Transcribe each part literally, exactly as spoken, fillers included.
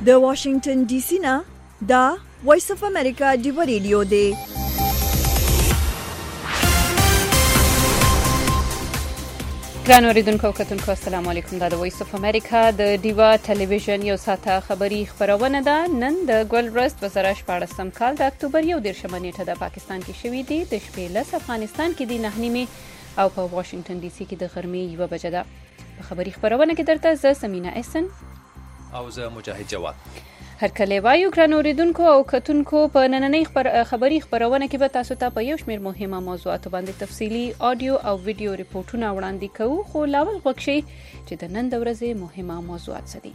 د واشنگټن ډي سي نه دا وایس اف امریکا ډیو ریډیو دی. ګران اوریدونکو او کتونکو السلام علیکم. دا د وایس اف امریکا د ډیوا ټلویزیون یو ساعته خبری خبرونه ده. نن د ګل ورځ په زره شپاړسم کال د اکتوبر یو دېرشمه نیټه د پاکستان کې شوې دي. د شپې لس افغانستان کې دی نه نیمې او په واشنگټن ډي سي کې د غرمې یوه بجه ده. په خبری خبرونه کې درته زه سمینا احسن او زه مجاهد جواد هر کله وایو. ګران اوریدونکو او کتونکو په نننۍ خبر خبری خبرونه کې به تاسو ته په یو شمېر مهمه موضوعاتو باندې تفصیلي آډیو او ویډیو ریپورتونه وړاندې کوو. خو لاول غوږ شئ چې د نن د ورځې مهمه موضوعات څه دي.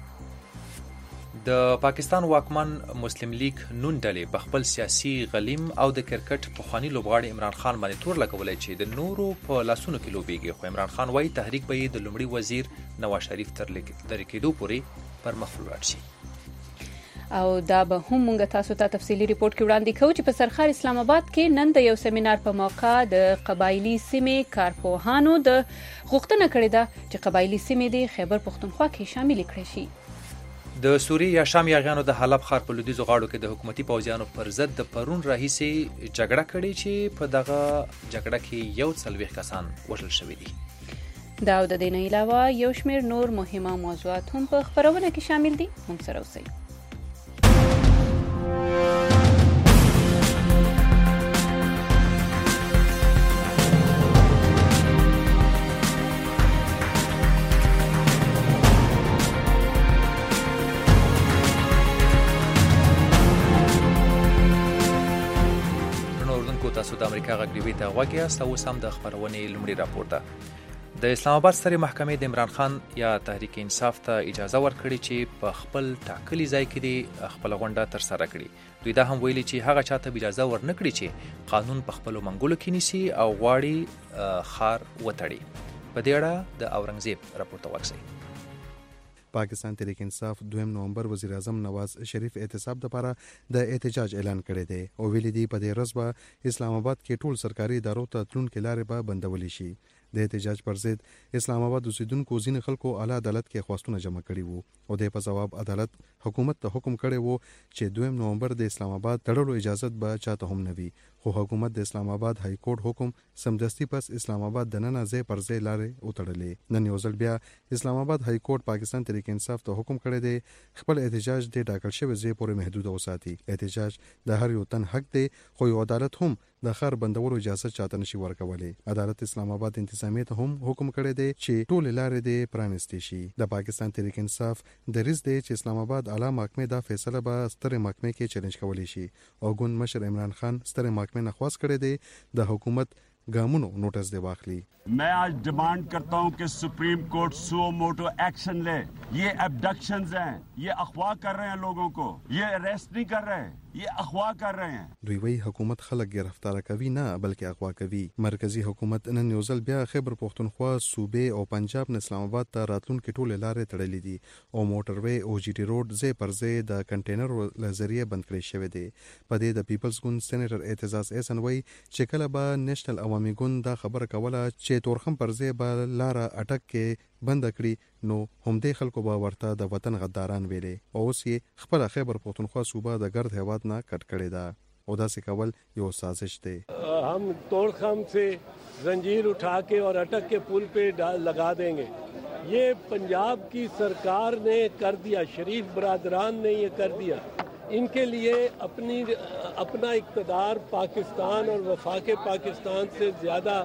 د پاکستان واکمن مسلم لیگ نون ډلې په خپل سیاسي غلیم او د کرکټ پخوانی لوبغاړي عمران خان باندې تور لګولی چې د نورو په لاسونو کې لوبېږي. خو عمران خان وایي تحریک به یې د لومړي وزیر نواز شریف تر لرې کېدو پورې پر مخ ولاړ شي. او دا به هم مونږ تاسو ته تفصیلی ریپورت کې وړاندې کوو چې په سرخار اسلام آباد کې نن د یو سیمینار په موقع د قبایلی سیمې کارپوهانو د غوښتنه کړې ده چې قبایلی سیمې د خیبر پختونخوا کې شامل کړي شي. د سوریې یا شام یاغیانو د حلب ښار په لویدیځو غاړو کې د حکومتي پوځیانو پر ضد د پرون راهیسې جګړه کړې چې په دغه جګړه کې یو څلوېښت کسان وژل شوي دي. دا او د دې نه علاوه یو شمېر نور مهمه موضوعات هم په خبرونه کې شامل دي. موږ سره اوسئ. تاسو د امریکا غږ ډیوي ته غوږ یاست او اوس هم د خپرونې لومړي راپور ده. د اسلام آباد سترې محکمې د عمران خان یا تحریک انصاف ته اجازه ورکړې چې په خپل ټاکلي ځای کې دې خپله غونډه ترسره کړي. دوی دا هم ویلي چې هغه چاته به اجازه ورنه کړي چې قانون په خپلو منګولو کې نیسي او غواړي ښار وتړي. په دې اړه د اورنګزیب راپور ته ورسئ. پاکستان تحریک انصاف دویم نومبر وزیر اعظم نواز شریف احتساب لپاره د احتجاج اعلان کړی دی او ویلي دی په دې ورځ به اسلام آباد کې ټول سرکاري ادارو ته تلونکي لارې به بندولی شي. د احتجاج پر ضد اسلام آباد اوسیدونکو ځینې خلکو اعلی عدالت کې خواستونه جمع کړي وو او د په جواب عدالت حکومت ته حکم کړی وو چې دویم نومبر د اسلام آباد تړلو اجازت به چاته هم نه وي. خو حکومت د اسلام آباد های کورټ حکم سمدستي پس اسلام آباد د نن ځای پر ځای لارې وتړلې. نن یو ځل بیا اسلام آباد های کورټ پاکستان تحریک انصاف ته حکم کړی دی خپل احتجاج د ټاکل شوی ځای پورې محدود وساتي. احتجاج د هر یو تن حق دی خو یو عدالت هم د ښار بندولو اجازه چاته نشي ورکولی. عدالت اسلام آباد انتظامیه ته هم حکم کړی دی چې ټول لارې دې پرانستې شي. د پاکستان تحریک انصاف دریځ دی چې اسلام آباد اعلی محکمې دا فیصله به سترې محکمې کې چیلنج کولی شي او ګوند مشر عمران خان سترې محکمې نه خواست کړی دی د حکومت گامونو نوٹس دے واخلی. میں آج ڈیمانڈ کرتا ہوں کہ سپریم کورٹ سو موٹو ایکشن لے. یہ ابڈکشنز ہیں, یہ اغوا کر رہے ہیں لوگوں کو, یہ اریسٹ نہیں کر رہے, یہ اغوا کر رہے ہیں. دوی وی حکومت خلق گرفتار کوي نه بلکې اغوا کوي. مرکزی حکومت نن یو ځل بیا خیبر پختونخوا صوبې او پنجاب نه اسلام آباد ته راتلونکي ټولې لارې تړلې دي او موټروي او جی ټي روډ ځای پر ځای د کنټینر له ذریعه بند کړی شوی دی. په دې د پیپلز ګوند سېنیټر اعتزاز احسن وی چې کله به نېشنل عوامي ګوند دا خبره کوله چې تورخم پر ځای به لاره اټک کې بند کړي نو همدې خلکو به ورته د وطن غداران ویلې او اوس یې خپل خیبر پختونخوا صوبه د ګرد هیواد نه کټ کړی ده او داسې کول یو سازش دی. ہم توڑخم سے زنجیر اٹھا کے اور اٹک کے پل پہ لگا دیں گے. یہ پنجاب کی سرکار نے کر دیا, شریف برادران نے یہ کر دیا. ان کے لیے اپنی اپنا اقتدار پاکستان اور وفاق پاکستان سے زیادہ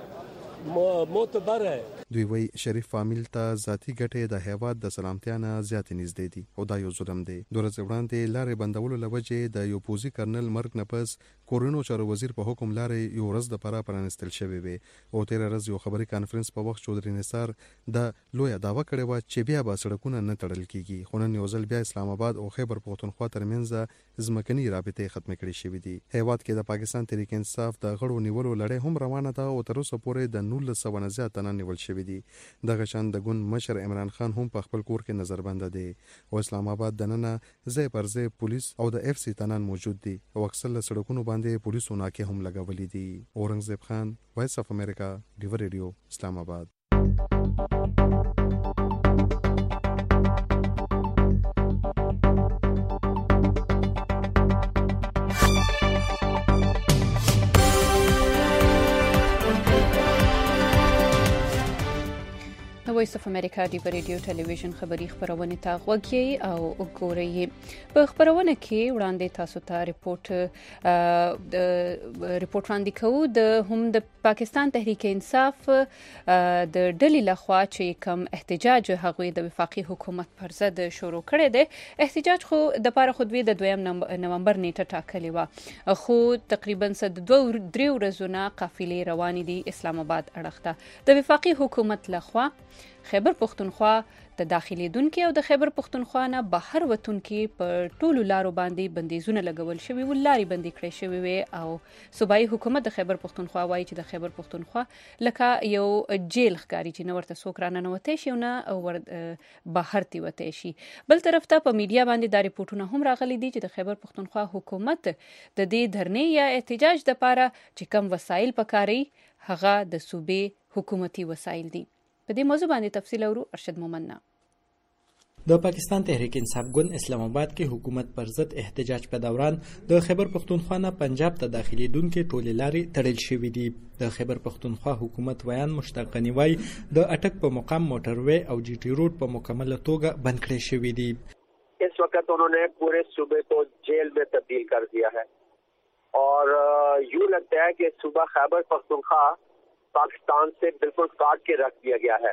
معتبر ہے. دوی وی شریف فامیل ته ذاتی ګټې د هیواد د سلامتیا نه زیاتې نږدې دي او دا یو ظلم دی. دوه ورځې وړاندې لارې بندولو له وجې د یو پوځي کرنل مرګ نه پس کورونو چارو وزیر په حکم لارې یو ورځ دپاره پرانستل شوې وې او تېره ورځ یو خبري کانفرنس په وخت چودري نثار د لویه دعوه کړې وه چې بیا به سړکونه نه تړل کېږي. خو نن یو ځل بیا اسلام آباد او خیبر پختونخوا ترمنځ ځمکني رابطې ختمې کړې شوې دي. هیواد کې د پاکستان تحریک انصاف د غړو نیولو لړۍ هم روانه ده او تر اوسه پورې د نولس سوه نه زیات تنه نیول شوي دي. دغه شان د ګوند مشر عمران خان هم په خپل کور کې نظربنده دی او اسلام آباد دننه ځای پر ځای پولیس او د اف سی تنان موجود دي او اکثر له سړکونو باندې پولیسو ناکې هم لګولي دي. اورنګزیب خان, وایس اف امریکا, ډیو ریډیو, اسلام آباد. وایس اف امریکا دی ریډیو ټلویزیون خبری خبرونه تا غوږی او وګورئ. په خبرونه کې وړاندې تاسو ته ریپورت ریپورت وړاندې کوو د هم د پاکستان تحریک انصاف د ډلې لخوا چې کم احتجاج هغوی د وفاقي حکومت پر ضد شروع کړی دی. احتجاج خو د پاره خودوی د دویم نومبر نیټه ټاکلې و، خو تقریبا صد دوه درې ورځې قافلې روانې دي اسلام آباد اړخ ته. د وفاقي حکومت لخوا خیبر پختونخوا د داخليدونکو او د خیبر پختونخوا نه بهر وتونکو په ټولو لارو باندې بندیزونه لګول شوي و، لارې بندي کړې شوي وي، او صوبایي حکومت د خیبر پختونخوا وایي چې د خیبر پختونخوا لکه یو جیل ښکاري چې نه ورته څوک راننوتی شي او نه ور بهر تیوتی شي. بل طرف ته په میډیا باندې دا ریپورټونه هم راغلي دي چې د خیبر پختونخوا حکومت د دې دھرنې یا احتجاج لپاره چې کم وسایل پکاري هغه د صوبې حکومتي وسایل دي. په دې موضوع باندې تفصیل اورو ارشد مومننا. د پاکستان تحریک انصاف ګوند اسلام آباد کې حکومت پر ضد احتجاج په دوران د خیبر پختونخوا نه پنجاب ته داخليدونکو ټولې لارې تړل شوې دي. د خیبر پختونخوا حکومت ویان مشتاق غنی وایي د اټک په مقام موټروي او جی ټی روډ په مکمله توګه بند کړی شوې دي. इस वक्त उन्होंने पूरे सूबे को जेल में तब्दील कर दिया है और यूँ लगता है कि सूबा खैबर पख्तूनख्वा पाकिस्तान से बिल्कुल काट के रख दिया गया है.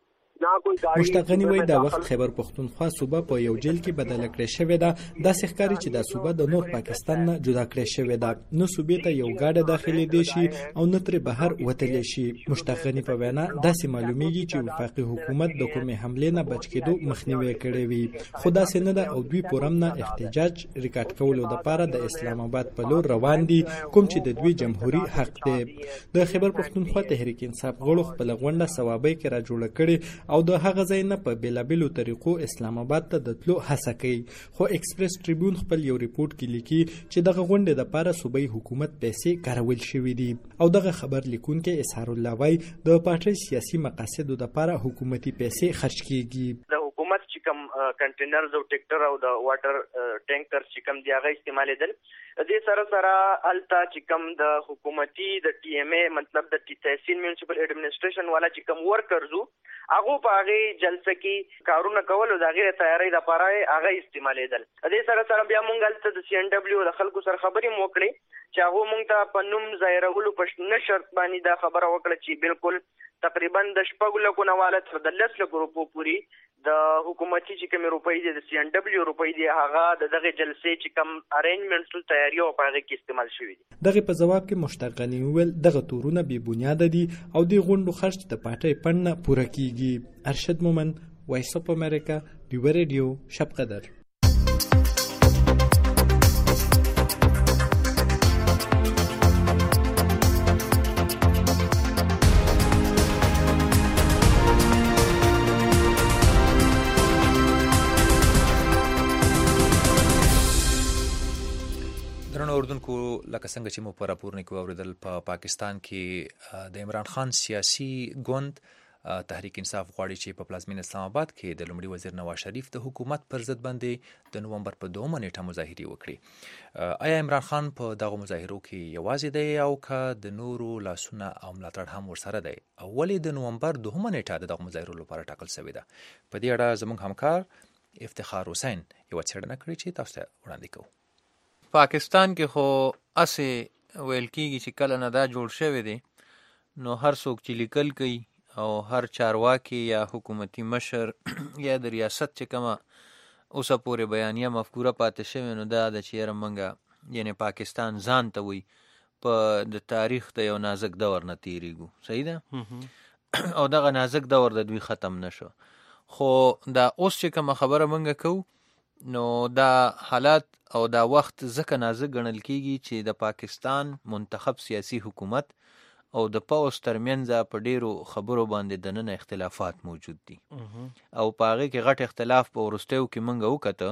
مشتاق غنی وایي دا وخت خیبر پختونخوا صوبه په یو جیل کې بدله کړې شوې ده. داسې ښکاري چې دا صوبه د نور پاکستان نه جدا کړې شوې ده، نه صوبې ته یو ګاډه داخلي دی شي او نه ترې بهر وتلی شي. مشتاق غنی په وینا داسې معلومیږي چې وفاقي حکومت د کومې حملې نه بچ کېدو مخنیوي کړی وي، خو داسې نه ده او دوی پورم نه احتجاج ریکارډ کولو لپاره د اسلام آباد په لور روان دي، کوم چې د دوی جمهوریت حق دی. د خیبر پختونخوا تحریک انصاف غړو خپل غونډه ثوابۍ کې را جوړه کړې او د هغه ځای نه په بیلابیلو طریقو اسلام آباد ته د تلو هڅه کوي. خو ایکسپریس ټریبیون خپل یو ریپورت کې لیکي چې دغه غونډې دپاره صوبایي حکومت پیسې کارول شوي دي او دغه خبر لیکونکی اسحار الله وایي د پارټۍ سیاسي مقاصدو دپاره حکومتي پیسې خرج کیږي. د حکومت چې کوم کنټینرز او ټیکټر او د واټر ټینکر چې کوم دی هغه استعمالیدل. دې سره سره الته چې کوم د حکومتي د ټي ایم ای مطلب د تحصیل میونسپل ایڈمنسټریشن والا چې کوم ورکرزو هغه په هغه جلسه کې کارونه کول او د هغه تیاری لپاره هغه استعمالیدل. دې سره سره بیا مونږ الته د سی ان ډبلیو د خلکو سره خبرې مو کړې چې هغه مونږ ته په نوم ظاهرولو په نه شرط باندې دا خبره وکړه چې بالکل تقریبا د شپږ لکو نه والا تر د لس لکو روپو پورې د حکومتي چې کوم روپۍ دي د سی ان ډبلیو روپۍ دي هغه د دغه جلسې چې کوم ارینجمنټس تیاری او په هغه کې استعمال شوی دي. دغه په جواب کې مشتاق غنی ویل دغه تورونه بې بنیاده دي او د غونډو خرج د پارټۍ پنه پوره کیږي. ارشد مومن، وایس اف امریکا، دیو ریډیو، شب قدر. اردوونکو لکه څنګه چې مو په راپورنه کې واوریدل په پا پاکستان کې د عمران خان سیاسي ګوند تحریک انصاف غواړي چې په پلازمینه اسلام آباد کې د لومړي وزیر نواز شریف د حکومت پر ضد باندې د نومبر په دومره نیټه مظاهرې وکړي. آیا عمران خان په دغه مظاهرو کې یوازې دی او که د نورو لاسونه او ملاتړ هم ورسره دی؟ او ولې د نومبر دومره نیټه د دغه مظاهرو لپاره ټاکل شوې ده؟ په دې اړه زموږ همکار افتخار حسین یو څېړنه کړې چې تاسو ته وړاندې کوو. پاکستان کې خو اسې ویل کېږي چې کله نه دا جوړ شوی دی نو هر څوک چې لیکل کوي او هر چارواکي یا حکومتي مشر یا د ریاست چې کومه اوسه پورې بیانیه مفکوره پاتې شوې نو دا د چې یاره موږ یعنې پاکستان ځان ته وایي په د تاریخ د یو نازک دور نه تېرېږو. صحیح ده؟ او دغه نازک دور د دوی ختم نشو. خو دا اوس چې کومه خبره موږ کوو نو دا حالات او دا وخت ځکه نازک ګڼل کېږي چې د پاکستان منتخب سیاسي حکومت او د پوځ ترمنځ په ډیرو خبرو باندې دننه اختلافات موجود دي او په هغې کې غټ اختلاف په وروستیو کې موږ وکته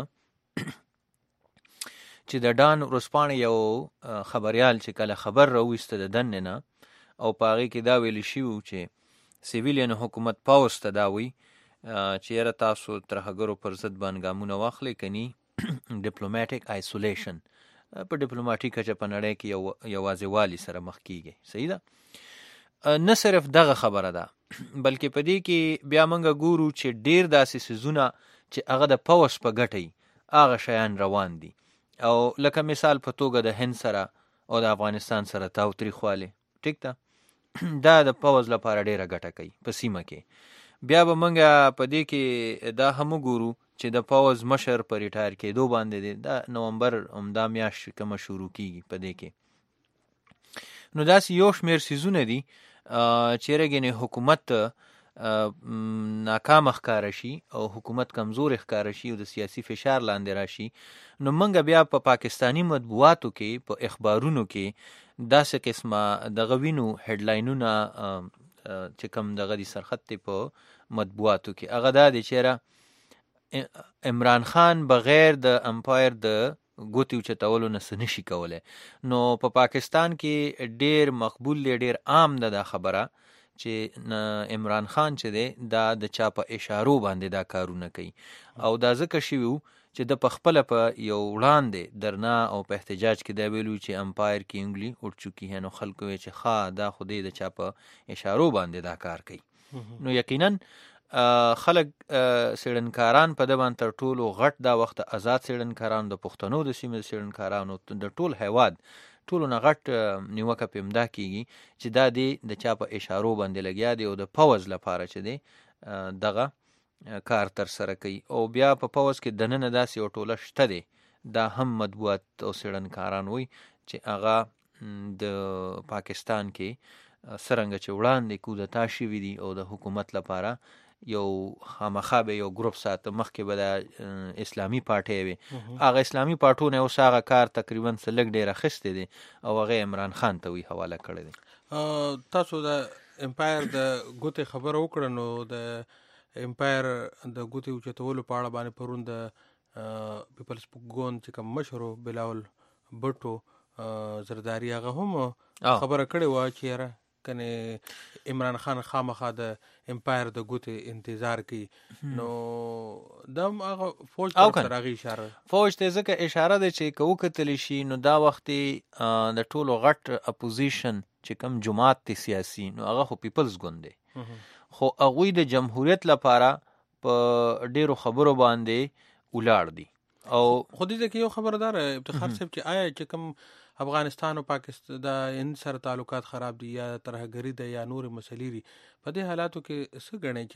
چې د ډان ورځپاڼې یو خبریال چې کله خبر راوویسته د دننه نه او په هغې کې دا ویل شوي چې سیویلین حکومت پوځ ته دا وایي چې یاره تاسو ترهګرو پر ضد باندې ګامونه واخلئ کني ډیپلوماټیک آیسولیشن په ډیپلوماټیک کچه په نړۍ کې یو یوازې والي سره مخ کیږي. صحیح ده؟ نه صرف دغه خبره ده بلکې په دې کې بیا موږ ګورو چې ډیر داسې سيزونه چې هغه د پوس په ګټي هغه شیان روان دي. او لکه مثال په توګه د هند سره او د افغانستان سره تاوتریخوالی، ټیک ده، دا د پوز لپاره ډیره ګټه کوي په سیمه کې. بیا به موږ په دې کې دا هم ګورو چې د پوز مشر په ریټایر کېدو باندې دی، دا نومبر همدا میاشت کومه شروع کیږي په دې کې. نو داسې یو شمېر څیزونه دي چې رګنې حکومت ناکام ښکاره شي او حکومت کمزور ښکاره شي او د سیاسي فشار لاندې راشي، نو موږ بیا په پا پاکستانی مطبوعاتو کې په اخبارونو کې داسې قسمه دغه وینو هډلاینونه چې کوم دغه دي سرخط په مطبوعاتو کې. هغه دا دی چې عمران خان بغیر د امپایر د ګوتې اوچتولو نه څه نشي کولی. نو په پا پاکستان کې ډیر مقبول دی، ډیر عام ده دا خبره چې عمران خان چې دی دا د چا په اشارو باندې دا کارونه کوي. او دا ځکه شوي وو چې د پخپله په یو وړاندې درنا او په احتجاج کې دا ویلو چې امپایر کې انګلی اټ چکی ہے، نو خلکو وی چې ښه دا خو دی د چا په اشارو باندې دا کار کوي. نو یقینا خلک سیړنکاران په د باندې تر ټولو غټ دا وخت آزاد سیړنکاران د پښتنو د سیمې سیړنکارانو د ټول هیواد ټولو نه غټ نیوکه په امدا کیږي چې دا دی د چا په اشارو باندې لګیا دی او د پوز لپاره چې دی دغه کار تر سره کوي. او بیا په پوز کې دننه داسې یو ټوله شته دی، دا هم مطبوعات او سیړنکاران وي چې هغه د پاکستان کې څرنګه چې وړاندې کودتا شوي دي او د حکومت لپاره یو خامخا به یو ګروپ ساته، مخکې به د اسلامي پارټۍ وي، هغه اسلامي پارټونه اوس هغه کار تقریبا څه لږ ډېر اخیستی دی او هغه عمران خان ته وی حواله کړی دی. تاسو د امپایر د ګوتې خبره وکړه، نو د امپایر د ګوتې اوچتولو په اړه باندې پرون د پیپلز ګوند چې کوم مشر بلاول بټو زرداری هغه هم خبره کړې وه چې یاره کنه عمران خان خامخا د امپایر د ګوتې انتظار کوي. نو دا هغه فوج ته راغی اشاره فوج ته ځکه اشاره ده چې که وکتلی شي نو دا وختې د ټولو غټ اپوزیشن چې کوم جماعت دی سیاسي، نو هغه خو پیپلز ګوند دی، خو هغوی د جمهوریت لپاره په ډیرو خبرو باندې ولاړ دي. او خو دې کې یو خبردار افتخار صاحب چې آیا چې کوم افغانستان او پاکستان د هند سره تعلقات خراب دي یا ترهګری ده یا نور مسلې دي، په دې حالاتو کې څه ګڼئ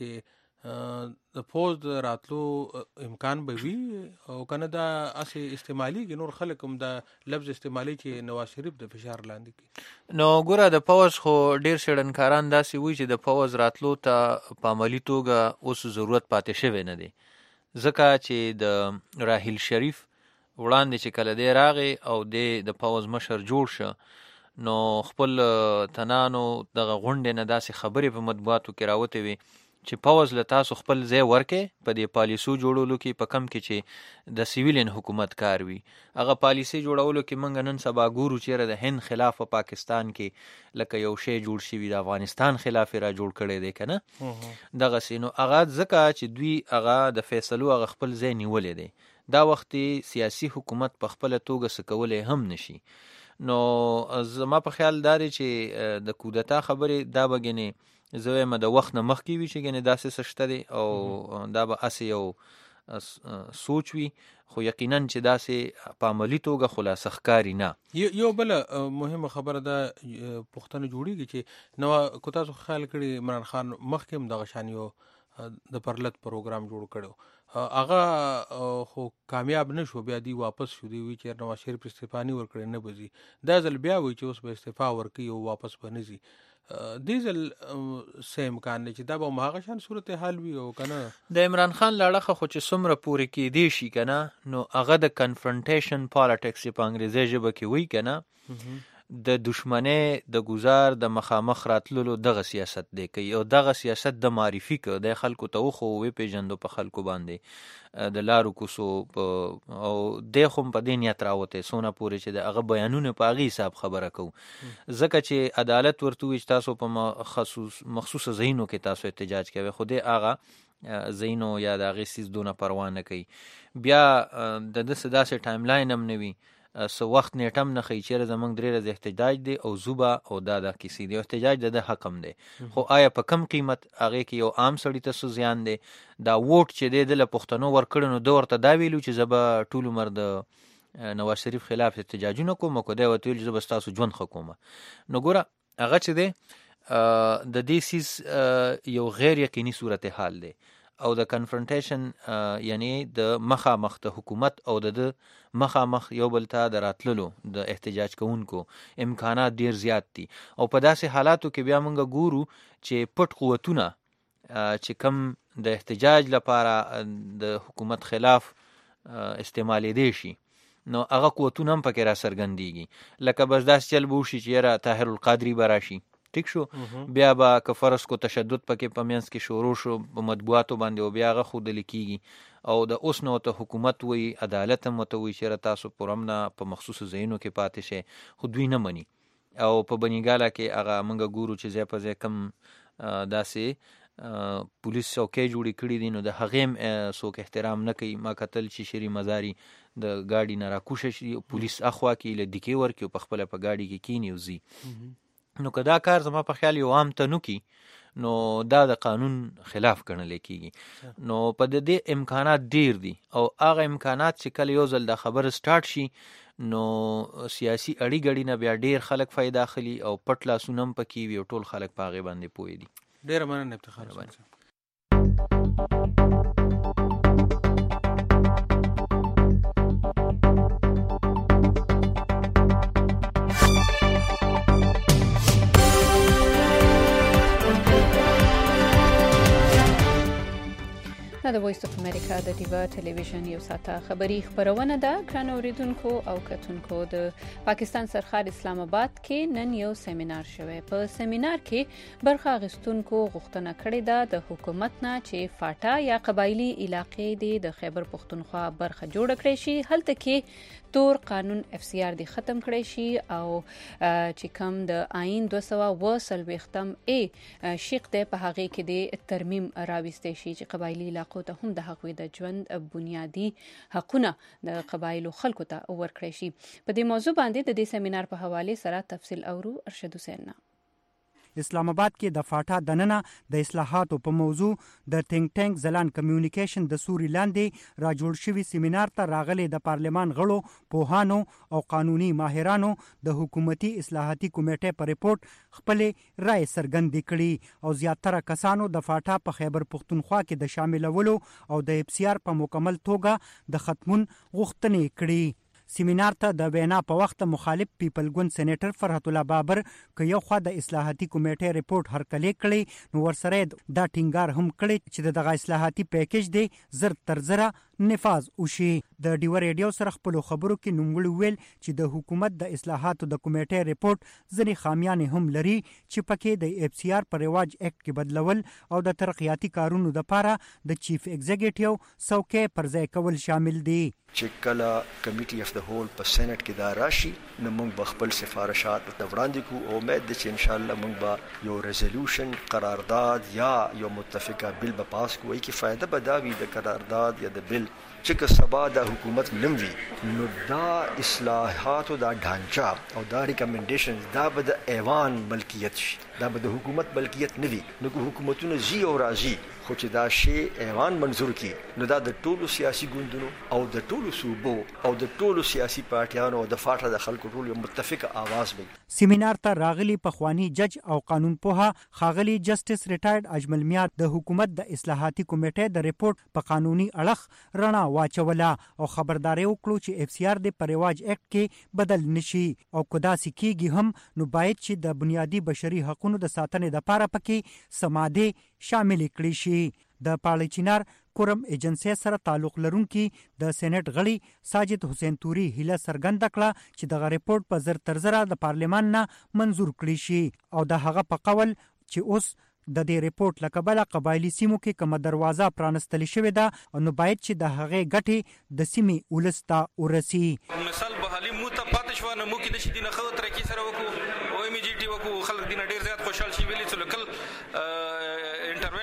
چې د فوج د راتلو امکان به وي او کنه دا اسې استعمالېږي نور خلک هم دا لفظ استعمالي چې نواز شریف د فشار لاندې کړي؟ نو ګوره د فوج خو ډېر څېړنکاران داسې وایي چې د فوج راتلو ته په عملي توګه اوس ضرورت پاتې شوی نه دی، ځکه چې د راحیل شریف وړاندې چې کله دی راغی او دی د پوز مشر جوړ شه، نو خپل تنانو دغه غونډې نه داسې خبرې په مطبوعاتو کې راوتې وي چې پوز له تاسو خپل ځای ورکې په دې پالیسو جوړولو کې، په کم کې چې د سیویلین حکومت کار وي. هغه پالیسي جوړولو کې موږ نن سبا ګورو چېرې د هند خلاف په پاکستان کې لکه یو شی جوړ شوي د افغانستان خلاف را جوړ کړی دی که نه دغسې. نو هغه ځکه چې دوی هغه د فیصلو هغه خپل ځای نیولی دی، دا وختې سیاسي حکومت په خپله توګه څه کولی هم نشي. نو زما په خیال دا دی چې د کودتا خبرې دا به ګنې زه وایم د وخت نه مخکې وي چې ګنې داسې څه شته دی او دا به هسې یو سوچ وي، خو یقینا چې داسې په عملي توګه خلاصه ښکاري نه. یو بله مهمه خبره ده پوښتنه جوړېږي چې نو که تاسو خیال کړي عمران خان مخکې هم دغه شان یو د پرلط پروګرام جوړ کړو، هغه خو کامیاب نه شو، بیا دی واپس شو، دی وی چې نواز شریف استعفا نه ورکړي نه بځي، دا ځل بیا وی چې اوس به استعفا ورکړي او واپس به نه ځي. دې ځل څه امکان دی چې دا به هماغه شان صورتحال وي او که نه د عمران خان له اړخه خو چې څومره پورې کېدی شي که نه، نو هغه د کنفرنټیشن پالیټکس چې په انګریزي ژبه کې وایي که نه، د دشمنۍ د گزار د مخامخ راتللو دغه سیاست دی کوي او دغه سیاست د معرفي که د خلکو ته وخو وپېژندو په خلکو باندې د لارو کوڅو او دی خو په دې نیت راوتی څونه پورې چې د هغه بیانونه په هغې حساب خبره کوو، ځکه چې عدالت ورته وایي چې تاسو په مخصوصه ځایونو کې تاسو احتجاج کوئ، خو دی هغه ځایونو یا د هغې څیز دونه پروا نه کوي. بیا د داسې داسې ټایم لاین هم نه وي سو وخت نیټم نه خی چیرې زمونږ درې ورځې احتجاج دی او زوبا او دا د کیسې دی احتجاج د حکم دی خو آیا په کم قیمت هغه کې یو عام سړی ته څه زیان دی دا ووټ چې دی د پښتنو ورکړنو د ورته دا ویلو چې زبا ټول عمر د نواز شریف خلاف احتجاجونه کوم کو دا وتیل چې زب تاسو ژوند حکومت نو ګوره هغه چې دی د دې سیس یو غیر یقیني صورتحال دی او د کنفرنټیشن یعنی د مخامخ د حکومت او د مخامخ یو بل ته د راتللو د احتجاج کوونکو امکانات ډیر زیات دي او په داسې حالاتو کې بیا موږ ګورو چې پټ قوتونه چې کم د احتجاج لپاره د حکومت خلاف استعمالي دي شي نو هغه قوتونه هم پکې را څرګندېږي لکه بس داس چل بو شي چې را طاهر القادری براشي ټیک شو بیا به که فرض کو تشدد پکې په منځ کې شروع شو په مطبوعاتو باندې او بیا هغه ښودل کېږي او د اوس نو ته حکومت وي عدالت هم ورته وایي چې تاسو پر امنه په مخصوصو ځایونو کې پاتې شئ خو دوی نه مني او په بنیګاله کې هغه موږ ګورو چې ځای په ځای کم داسې پولیس څوکۍ جوړې کړي دي نو د هغې هم څوک احترام نه کوي ما کتل چې شری مزاري د ګاډي نه راکوشه شي پولیس اخوا کې له دیکې ورکړي او په خپله په ګاډي کې کیني او ځي نو که دا کار زما په خیال یو عام ته نو کی نو دا د قانون خلاف ګڼل کېږي نو په دې امکانات ډیر دي او هغه امکانات چې کله یو ځل د خبر سٹارټ شي نو سیاسي اړی ګړی نه بیا ډیر خلک فائدہ اخلي او پټ لاسونه هم پکې وي او ټول خلک په هغې باندې پوهې دي ډیر مننه افتخار باندې د وایس اف امریکا د ډیوا ټلویزیون یو ساعته خبری خبرونه ده ګران اوریدونکو او کتونکو د پاکستان سرحد اسلام آباد کې نن یو سیمینار شوی په سیمینار کې برخه اخیستونکو غوښتنه کړې ده د حکومت نه چې فاټا یا قبایلی علاقې دی د خیبر پختونخوا برخه جوړ کړي شي هلته کې تور قانون اف سی آر دی ختم کړی شي او چې کوم د آئین دوه سوه اوه څلوېښتم ای شیق دی په هغې کې د ترمیم راویستی شي چې قبایلي علاقو ته هم د هغوی د ژوند بنیادي حقونه د قبایلو خلکو ته ورکړی شي په دې موضوع باندې د دې سیمینار په حوالې سره تفصیل اورو ارشد حسین نه اسلام آباد کې د فاټا دننه د اصلاحاتو په موضوع د تینک ټانک زلان کمیونیکیشن د سوري لاندې را جوړ شوي سیمینار ته راغلي د پارلمان غړو پوهانو او قانوني ماهرانو د حکومتي اصلاحاتي کمیټې په ریپورت خپلې رائے څرګندې کړي او زیاتره کسانو د فاټا په خیبر پختونخوا کې د شاملولو او د اف سی آر په مکمل توګه د ختمون غوښتنې کړي سیمینار ته د وینا په وخت مخالف پیپل ګوند سېنیټر فرحت الله بابر که یو خوا د اصلاحاتي کمیټې ریپورت هرکلی کړی نو ورسره دا ټینګار هم کړی چې دغه اصلاحاتي پیکیج دی زر تر زره نفاذ وشي د ډیو ریډیو سره خپل خبرو کې نوموړي ویل چې د حکومت د اصلاحاتو د کمیټې ریپورت ځینې خامیانې هم لري چې پکې د اف سی آر پر رواج اکټ کې بدلول او د ترقیاتي کارونو لپاره د چیف ایگزیکټیو څوکۍ پر ځای کول شامل دي چې کله کمیټي اف د هول په سېنات کې دا راشي نو موږ به خپل سفارشات ته وړاندې کوو او امید ده چې ان شاء الله موږ به یو ریزولوشن قرارداد یا یو متفقه بل به پاس کوو چې فائدہ به دا وي د قرارداد یا د بل چې که سبا د حکومت نموي نو دا اصلاحاتو دا ډانچه او دا ریکمنډیشنز دا به د ایوان ملکیت شي دا به د حکومت ملکیت نه وي نو که حکومتونه زی او راځي خو چې دا شی ایوان منظور کړي نو دا د ټولو سیاسي ګوندونو او د ټولو صوبو او د ټولو سیاسي پارټیانو او د فاټا د خلکو ټول یو متفقه आवाज وي سیمینار ته راغلي پخوانی جج او قانون پوها خاغلی جسټس ریټایرډ اجمل میات د حکومت د اصلاحاتي کمیټې د ریپورت په قانوني اړخ رڼا واچوله او خبرداري وکړو چې اف سی آر د پر رواج اکټ کې بدل نشي او کدا سکیږي هم نو باید چې د بنیادی بشري حقوقو د ساتنې لپاره پکې سماده شامل کړي شي د پالیچینار کورم ایجنسی سره تعلق لرونکي د سېنات غړي ساجد حسین توري هله سرګند کړه چې دغه ریپورت په زر تر زره د پارلمان نه منزور کړي شي او د هغه په قول چې اوس د دې ریپورت لکبله قبایلی سیمو کې کومه دروازه پرانستل شوې ده نو باید چې د هغې ګټې د سیمې ولستا ورسي مثال بحالي مو ته پاتې شو نه مو کې د شي دینه خو ترقی سره وکړو او ایم جی ټي وکړو خلک دینه ډیر زیات خوشحال شي ویلي چې لکل انټرونشن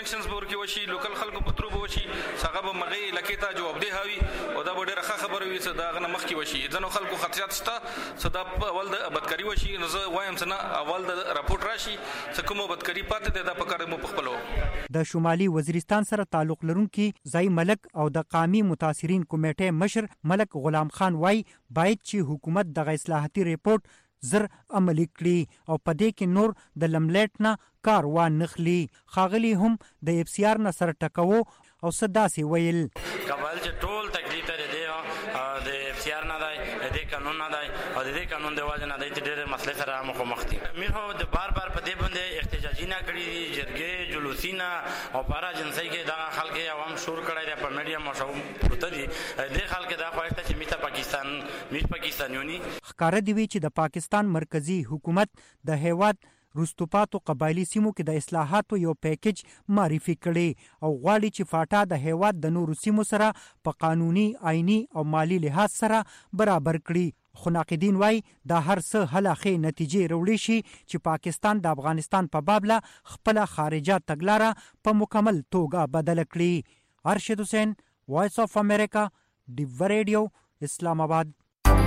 کنیکشنز به ورکې وشي، لوکل خلکو په ترو به وشي، هغه به مغې علاقې ته جوابدeh هاوي او دا به ډېره ښه خبره وي چې د هغه نه مخکې وشي. ځینو خلکو خدشات شته چې دا اول د بدکاري وشي، نو زه وایم چې نه، اول د راپورټ راشي چې کومه بدکاري پاتې ده دا په کار مو په خپلو. د شمالي وزیرستان سره تعلق لرونکي ځای ملک او د قامي متاثرین کمیټې مشر ملک غلام خان وای باید چې حکومت دغه اصلاحاتي ریپورت زر عملی کړي او په دې کې نور د لملیټ نه کار وان نخلی. خاغلی هم د اف سی آر نه سره ټکوو او صداسي ویل کابل چې ټول تکلیف ته دی د اف سی آر نه دی، د قانون نه دی او د دې قانون د وجه نه دی چې ډېر مسلې سره مخامخ دي. میر هو د بار بار په دې باندې احتجاجي نه کړي دي، جرګې جلوسینا او پارا جنسي کې دا خلک عوام شور کړی دی په میډیا مشهور پروت دي. د خلک دا خوښته چې میته پاکستان میټ پاکستانیونی ښکار دی چې د پاکستان مرکزی حکومت د هیواد رستوپاتو قبایلی سیمو کې د اصلاحاتو یو پیکج معرفي کړي او غواړي چې فاټا د هیواد د نورو سیمو سره په قانوني، آئینی او مالی لحاظ سره برابر کړي. خو ناقدین وای دا هر څه هلاخې نتیجې وروړي شي چې پاکستان د افغانستان په بابله خپل خارجه تګلاره په مکمل توګه بدل کړي. ارشد حسین، وایس اف امریکا، ډیو ریډیو، اسلام آباد.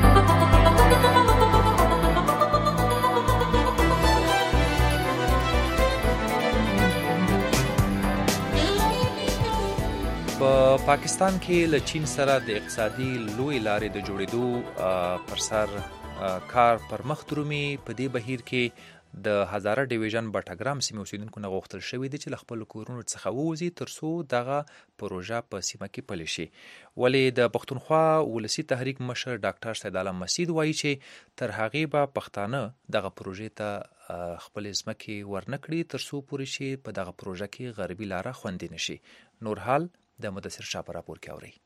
په پاکستان کې له چین سره د اقتصادي لوی لارې د جوړېدو پر سر کار پر مخ درومي. په دې بهیر کې د هزاره ډیویژن بټګرام سیمې اوسیدونکو نه غوښتل شوي دي چې له خپلو کورونو څخه ووځي تر څو دغه پروژه په سیمه کې پلې شي. ولې د پښتونخوا ولسي تحریک مشر ډاکټر سید عالم مسید وایي چې تر هغې به پښتانه دغه پروژې ته خپل ځمکې ورنکړي تر څو پورې چې په دغه پروژه کې غربي لاره خوندي نشي. نور حال د مدثر شاه په راپور کې اوري.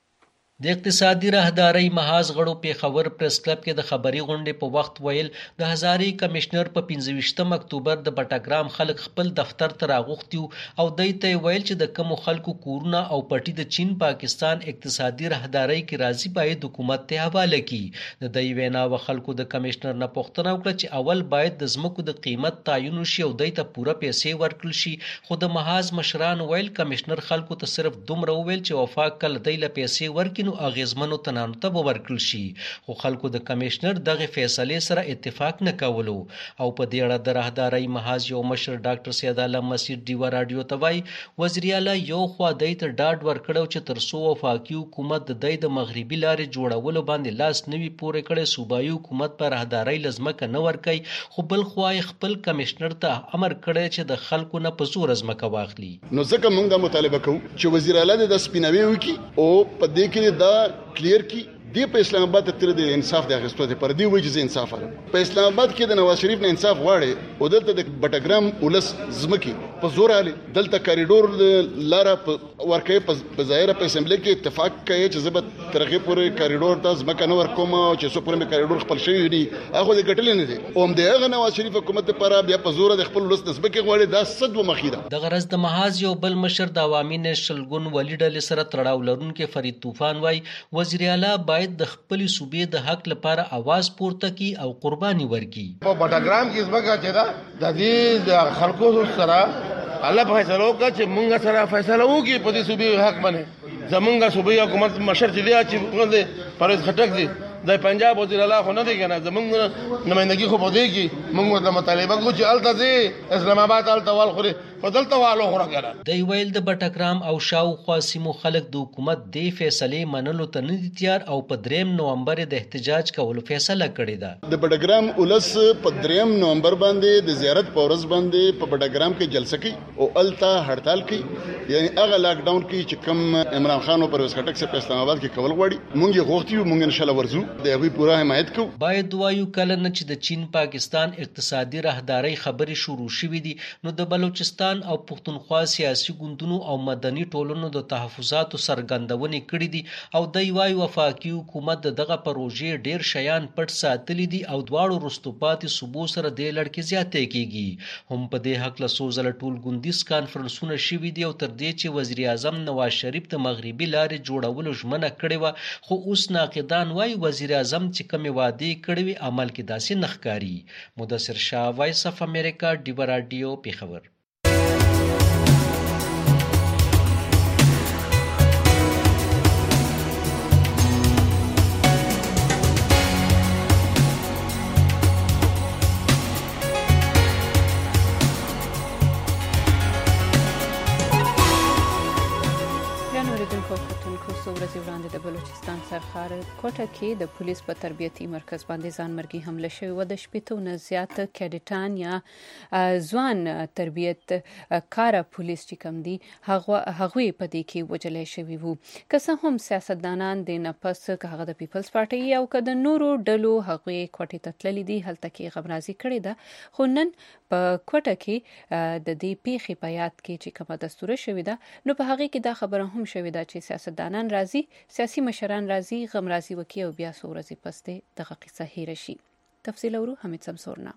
د اقتصادي راهدارۍ محاذ غړو پیښور پریس کلب کې د خبري غونډې په وخت ویل د هزاري کمشنر په پنځه ویشتم اکتوبر د بټګرام خلک خپل دفتر ته راغوښتي او دوی ته ویل چې د کوم خلکو کورونه او پټي د چین پاکستان اقتصادي راهدارۍ کې راځي باید حکومت ته حواله کړي. د دوی وینا و خلکو د کمشنر نه پوښتنه وکړه چې اول باید د ځمکو د قیمت تعین شي او دوی ته پوره پیسې ورکړل شي. خو د محاذ مشران ویل کمشنر خلکو ته صرف دومره ویل چې وفاق کله دوی له پیسې ورکړي نو اغیزمنو تنانو ته ورکړل شي. خو خلکو د کمشنر دغه فیصله سره اتفاق نه کولو او په دې اړه د راهدارۍ محاذ یو مشر ډاکټر سید عالم مسید ډیو رادیو ته وایي وزیر اعلی یو خوا دای ته ډاډ ورکړو چې تر څو وفاقي حکومت د دای د مغربي لارې جوړولو باندې لاس نوي پورې کړي صوبایي حکومت پر راهدارۍ لزمکه نه ورکي. خو بل خوا خپل کمشنر ته امر کړی چې د خلکو نه په زور ازمکه واخلي. نو ځکه موږ دا مطالبه کوو چې وزیر اعلی د سپیناوي وکي او په دې کې دا کلیر کی دی په اسلام آباد تر د انصاف د اغستو ته پر دی وجه انصاف اله په اسلام آباد کې د نواز شریف نه انصاف غواړي او دلته د بټګرام ولس زمکی په زور علي دلته کاریډور لاره ورکه په ظاهره په اسمبلی کې اتفاق کوي چې زبر ترغه پورې کاریډور د زمکه نو ورکوم او چې سو پورې کاریډور خپل شوی دی هغه د ګټل نه دي او هم دغه نواز شریف حکومت لپاره بیا په زور د خپل ولس زمکه غواړي دا صد و مخیده. د غرض د محاذ یو بل مشر د عوامي نېشنل ګوند ولی ډلې سره تړاو لرونکي فرید طوفان وای وزیر اعلی باید د خپل صوبې د حق لپاره आवाज پورته کی او قرباني ورکړي. په بټګرام کې ځمکه چې دا د دې د خلکو سره الله فیصله وکړي چې موږ سره فیصله وکړي په دې صوبې حق باندې زمونږ صوبې حکومت مشر چې دی چې پرویز خټک دی د پنجاب وزیر اعلی خو نه دی کنه زمونږ نمائندګي خو بده کی موږ د مطالبه کو چې الته دي اسلام آباد الته وال خوري بدلته والو خورا کنه. د ویل د بټګرام او شاو خاصمو خلک د حکومت دی فیصله منلو ته نه دي تیار او په دریم نومبر د احتجاج کولو فیصله کړې ده. د بټګرام ولس په دریم نومبر باندې د زیارت پورز باندې په بټګرام کې جلسه کوي او الته هړتال کوي یعنی هغه لاک ډاون کوي چې کوم عمران خان او پرویز خټک سره په اسلام آباد کې کول غواړي مونږ یې غوښتي یو مونږ ان شاء الله ورزو د هغه پوره حمایت کوو. باید وایو کله نه چې د چین پاکستان اقتصادي راهدارۍ خبرې شروع شوې دي نو د بلوچستان او پښتونخوا سیاسي ګوندونو او مدني ټولنو د تحفظاتو سرګندونې کړې دي او د وایو وفاقي حکومت دغه پروژې ډیر شیان پټ ساتلي دي او دواړو رستوپاتي صوبو سره د لړکې زیاتې کیږي. هم په دې حق له سوزل ټول ګوندیز کانفرنسونه شوي دي او تر دې چې وزیر اعظم نواز شریف د مغربي لارې جوړولو ژمنه کړې و خو اوس ناقدان وایي وزیر اعظم چې کومې وعدې کړې وي عمل کې داسې نه ښکاري. مدثر شاه، وایس اف امریکا، ډیو رادیو، پیښور. څو ورځې وړاندې د بلوچستان سرخار کوټه کې د پولیس په تربیتي مرکز باندې ځانمرګي حمله شوې وه. د شپېتو نه زیات کیډټان یا ځوان تربیت کاره پولیس چې کوم دي هغوی په دې کې وژلای شوي وو. که څه هم سیاستدانان د نه پس که هغه د پیپلز پارټۍ او که د نورو ډلو هغوی کوټې ته تللي دي هلته کې غمرازي کړې ده، خو نن په کوټه کې د دې پیښې په یاد کې چې کومه دستوره شوې ده نو په هغې کې دا خبره هم شوې ده چې سیاستدانان راځي، سیاسي مشران راځي، غمرازي وکړي او بیا څو ورځې پس دې دغه قصه هېره شي. تفصیل اورو حمید سمسورنا.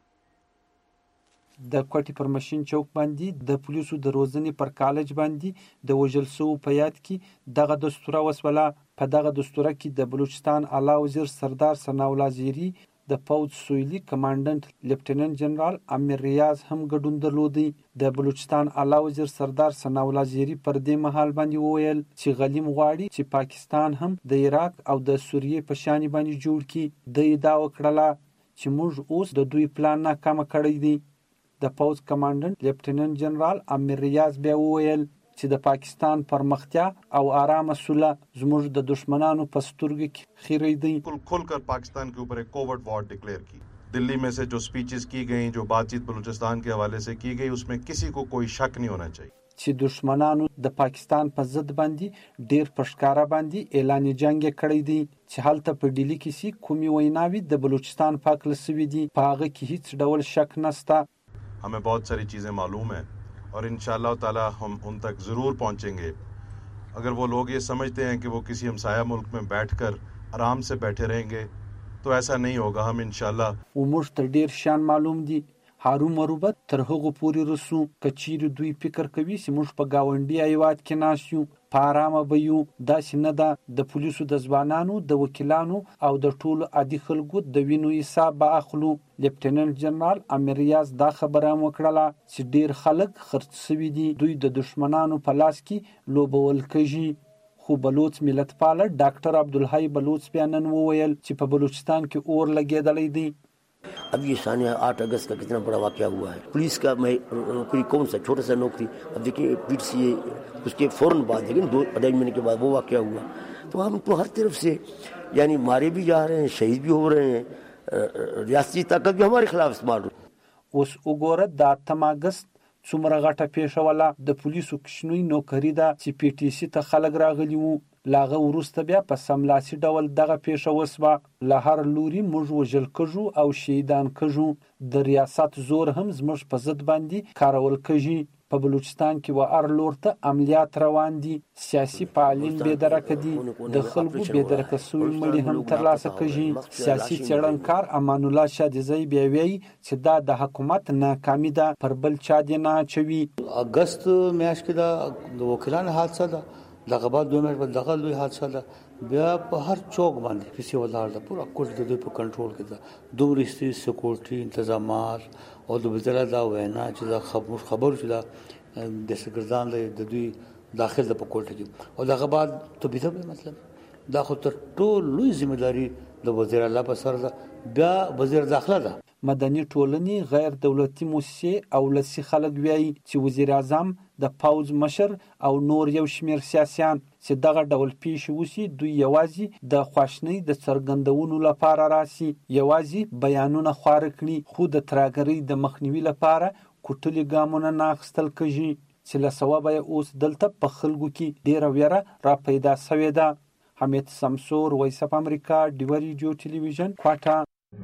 د کوټې پر مشین چوک باندې د پولیسو د روزنې پر کالج باندې د وژل شوو په یاد کې دغه دستوره وسوله. په دغه دستوره کې د بلوچستان اعلی وزیر سردار ثناءالله زیري، د پوځ سویلي کمانډنټ لیفټیننټ جنرال امیر ریاض هم ګډون درلودی. د بلوچستان اعلی وزیر سردار ثناءالله زیري پر دې مهال باندې وویل چې غلیم غواړي چې پاکستان هم د عراق او د سوریې په شان باندې جوړ کړي. د ادعا وکړه چې موږ اوس د دوی پلان ناکامه کړی دی. د پوځ کمانډنټ لیفټیننټ جنرال امیر ریاض بیا وویل چې د پاکستان پرمختیا او آرام سوله زموږ د دشمنانو په سترګو کې خیری دی. کل کھل کر پاکستان کے اوپر ایک کوورٹ وار ڈکلیئر کی. دلی میں سے جو سپیچز کی گئیں، جو بات چیت بلوچستان کے حوالے سے کی گئی، اس میں کسی کو کوئی شک نہیں ہونا چاہیے چې دشمنانو د پاکستان په ضد باندې ډیر پښکارا باندې اعلان جنگ کړی دی چې هلته په ډیلی کې سي کومي ویناوي د بلوچستان په اړه سوي دي، په هغه کې هیڅ ډول شک نشته. हमें बहुत सारी चीज़ें मालूम हैं और इंशाअल्लाह ताला हम उन तक ज़रूर पहुँचेंगे. अगर वो लोग ये समझते हैं कि वो किसी हमसाया मुल्क में बैठकर आराम से बैठे रहेंगे तो ऐसा नहीं होगा. हम इंशाअल्लाह उमर तर ډیر شان معلوم دي هارو مروبت تر هغه پورې رسو کچیر دوی فکر کوي چې موږ په گاونډي ایواد کې ناشیو په آرامه به یو. داسې نه ده. د پولیسو د ځوانانو، د وکیلانو او د ټولو عادي خلکو د وینو حساب به اخلو. لیفټیننټ جنرال امیر ریاض دا خبره هم وکړله چې ډیر خلک خرڅ شوي دي، دوی د دشمنانو په لاس کې لوبول کېږي. خو بلوچ ملت پاله ډاکټر عبدالحی بلوچ بیا نن وویل چې په بلوچستان کې اور لګېدلی دی. अब ये सानिया आठ अगस्त का कितना बड़ा वाकया हुआ है. पुलिस का मैं कोई कौन सा छोटा सा नौकरी, अब देखिए पीठ से उसके फौरन बाद लेकिन दो अढ़ाई महीने के बाद वो वाकया हुआ. तो हम तो हर तरफ से यानी मारे भी जा रहे हैं, शहीद भी हो रहे हैं, रियासती ताकत भी हमारे खिलाफ इस्तेमाल हो. اوس وګوره د اتم اگست څومره غټه پیښه ولا. د پولیسو کشنوي نوکری ده چې پی ټی سی ته خلک راغلي وو. لاغه وروسته بیا په سملاسي ډول دغه پیښه وسوه. له هر لوري موږ وژل کېږو او شهیدان کېږو. د ریاست زور هم زموږ په ضد باندې کارول کېږي. په بلوچستان کې و هر لور ته عملیات روان دي. سیاسي فعالین بېدرکه دي، د خلکو بېدرکه سوي مړي هم ترلاسه کېږي. سیاسي څېړنکار امان الله شادزی بیا وایي چې دا د حکومت ناکامي ده، پر بل چا دې نه اچوي. اګست میاشت کې دا د وکیلانو حادثه ده، دغه بعد دوه میاشتې بعد دغه لوی حادثه ده. بیا په هر چوک باندې پیسې ولاړ ده، پوره کوټه د دوی په کنټرول کې ده. دومره استي سکیورټي انتظامات او د وزرا دا وینا چې دا خبر خبر چې دا د سګردان د دوی داخل د په کوټه کې او دغه بعد ته به مطلب دا خو تر ټول لوی ځمېداري د وزیر الله په سر ده. بیا وزیر داخله ده. مدني ټولنې، غیر دولتي مؤسسې او لسی خلک وایي چې وزیر اعظم، د پوځ مشر او نور یو شمیر سیاسيان چې دغه ډول پیښې وسی دوی یوازې د خواشنۍ د څرګندونو لپاره راسي، یوازې بیانونه خواره کړي، خو د تراګرۍ د مخنیوي لپاره کوټلي ګامونه نه اخیستل کېږي چې له سوابه اوس دلته په خلکو کې ډیره ویره را پیدا شوې ده. حمید سمسور، وایس اف امریکا، ډیوه ریډیو ټلویزیون، کوټه.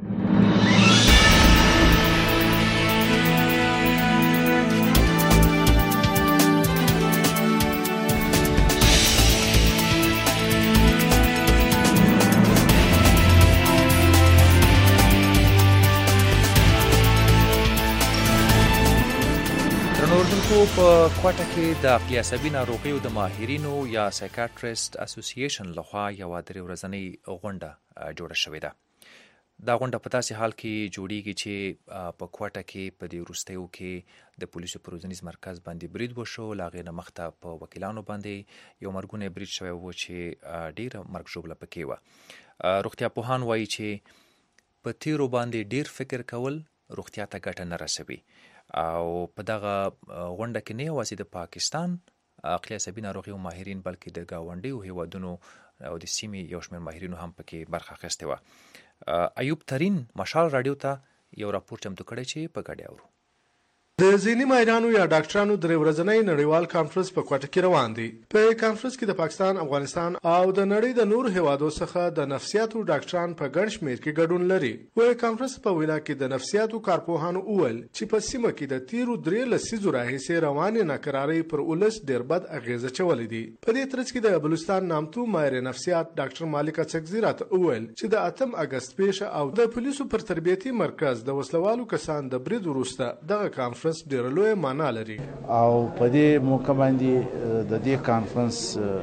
په کوټه کې د عقلي عصبي ناروغیو د ماهرینو یا سایکاټریست اسوسییشن لخوا یوه درې ورځنۍ غونډه جوړه شوې ده. دا غونډه په داسې حال کې جوړیږي چې په کوټه کې په دې وروستیو کې د پولیسو په روزنیز مرکز باندې برید وشو. له هغې نه مخته په وکیلانو باندې یو مرګونی برید شوی و چې ډېره مرګ ژوبله پکې وه. روغتیا پوهان وایي چې په تیرو باندې ډېر فکر کول روغتیا ته ګټه نه رسوي او په دغه غونډه کې نه یوازې د پاکستان عقلي عصبي ناروغیو ماهرین بلکې د ګاونډیو هیوادونو او د سیمې یو شمېر ماهرینو هم پکې برخه اخیستې وه. ایوب ترین مشال راډیو ته یو راپور چمتو کړی چې په ګډه اورو. د ذهني ماهرانو یا ډاکټرانو درې ورځنی نړیوال کانفرنس په کوټه کې روان دی. په کانفرنس کې د پاکستان، افغانستان او د نړۍ د نورو هیوادو څخه د نفسیاتو ډاکټران په ګڼ شمېر کې ګډون لري. په کانفرنس په وینا کې د نفسیاتو کارپوهانو وویل چې په سیمه کې د تیرو درې لسیزو راهیسې روانې ناکرارۍ پر ولس ډېر بد اغیزه چولی دي. په دې ترڅ کې د بلوچستان نامتو ماهر نفسیات ډاکټر مالک اڅکزي راته وویل چې د اتم اګست پیښه او د پولیسو پر تربیتي مرکز د وسلوالو کسان د برید وروسته دغه کانفرنس ډېر لوی معنا لري. او په دې موقع باندې د دې کانفرنس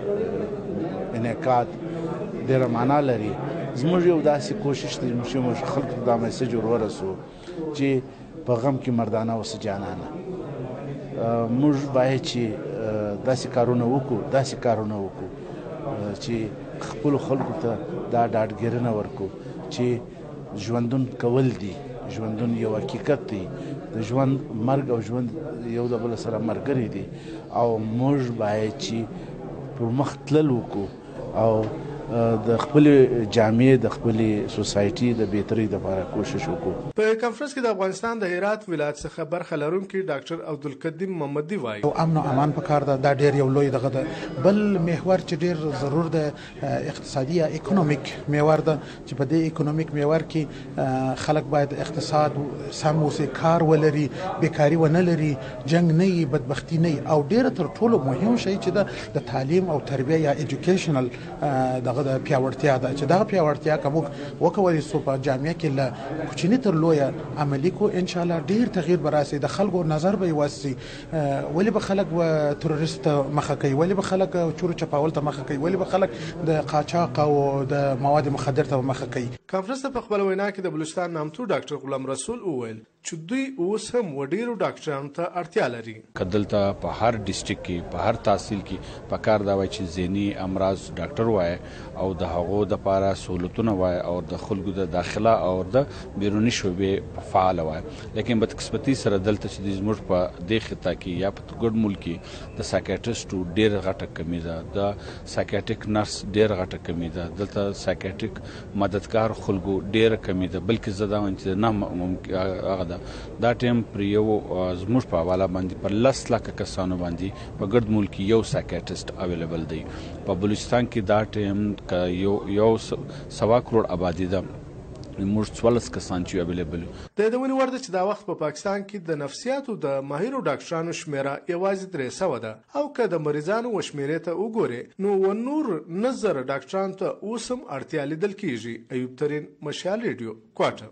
انعقاد ډېره معنا لري. زموږ یو داسې کوشش دی چې موږ خلکو دا میسج ورورسو چې په غم کې مردانه اوسه جانانه. موږ باید چې داسې کارونه وکړو داسې کارونه وکړو چې خپلو خلکو ته دا ډاډګیرنه ورکړو چې ژوندون کول دي، ژوندون یو حقیقت دی، د ژوند مرګ او ژوند یو د بل سره ملګري دي او موږ باید چې پر مخ تلل وکړو او د خپل جامعې د خپل سوسایټي د بهتري لپاره کوشش وکړو. په کانفرنس کې د افغانستان د هرات ولایت څخه برخه لرونکي ډاکټر عبدالقدیم محمدي وایي او امن او امان په کار ده. دا ډیر یو لوی دغه ده. بل محور چې ډیر ضرور ده اقتصادي یا اکونومیک محور ده چې په دې اکونومیک محور کې خلک باید اقتصاد سم اوسې، کار ولري، بیکاری ونه لري، جنگ نه وي، بدبختی نه وي او ډیر تر ټولو مهم شی چې ده د تعلیم او تربیه یا ایجوکیشنل دغه د پیاوړتیا ده چې دا پیاوړتیا کوم وکولای سو په جامعه کې له کوچنی تر لویه عملی کو ان شاء الله ډیر تغییر براسي. د خلکو نظر به واسي ولی به خلک و تروریست مخه کوي، ولی به خلک چور چپاول ته مخه کوي، ولی به خلک د قاچاق او د مواد مخدر ته مخه کوي. کانفرنس په خپل وینا کې د بلوچستان نامتو ډاکټر غلام رسول وویل چې دوی اوس هم وډیرو ډاکټرانو ته اړتیا لري. کدلته په هر ډیسټریکټ کې په هر تحصیل کې په کار دا وای چې ذهني امراض ډاکټر وای او د هغو د لپاره سہولتونه وای او د خلکو د داخله او د بیرونی شعبې فعال وای. لیکن بدقسمتي سره دلته چې زموږ په دې خطه کې یا په ګډ ملک کې د سایکیاټریسټو ډېر غټه کمی ده، د سایکیاټریک نرس ډېر غټه کمی ده، دلته سایکیاټریک مددگار خلکو ډېر کمی ده. بلکې زه دا وایم چې نه هغه ده دا ټیم پر یو زموږ په حواله باندې پر لس لکه کسانو باندې په ګډ ملک کې یو سایکیاټریسټ اویلیبل دی. په بلوچستان کې دا ټیم یو یو سوا کروڑ آبادی ده، موږ څوارلس کسان چې اویلیبل. د دې ونې ورده چې دا وخت په پاکستان کې د نفسیاتو د ماهرو ډاکټرانو شمیره یوازې درې سوه ده او که د مریضانو وشمیرې ته وګورې نو و نور نظر ډاکټرانو ته اوس هم اړتیا لیدل کیږي. ایوب ترین، مشال ریډیو، کوټه.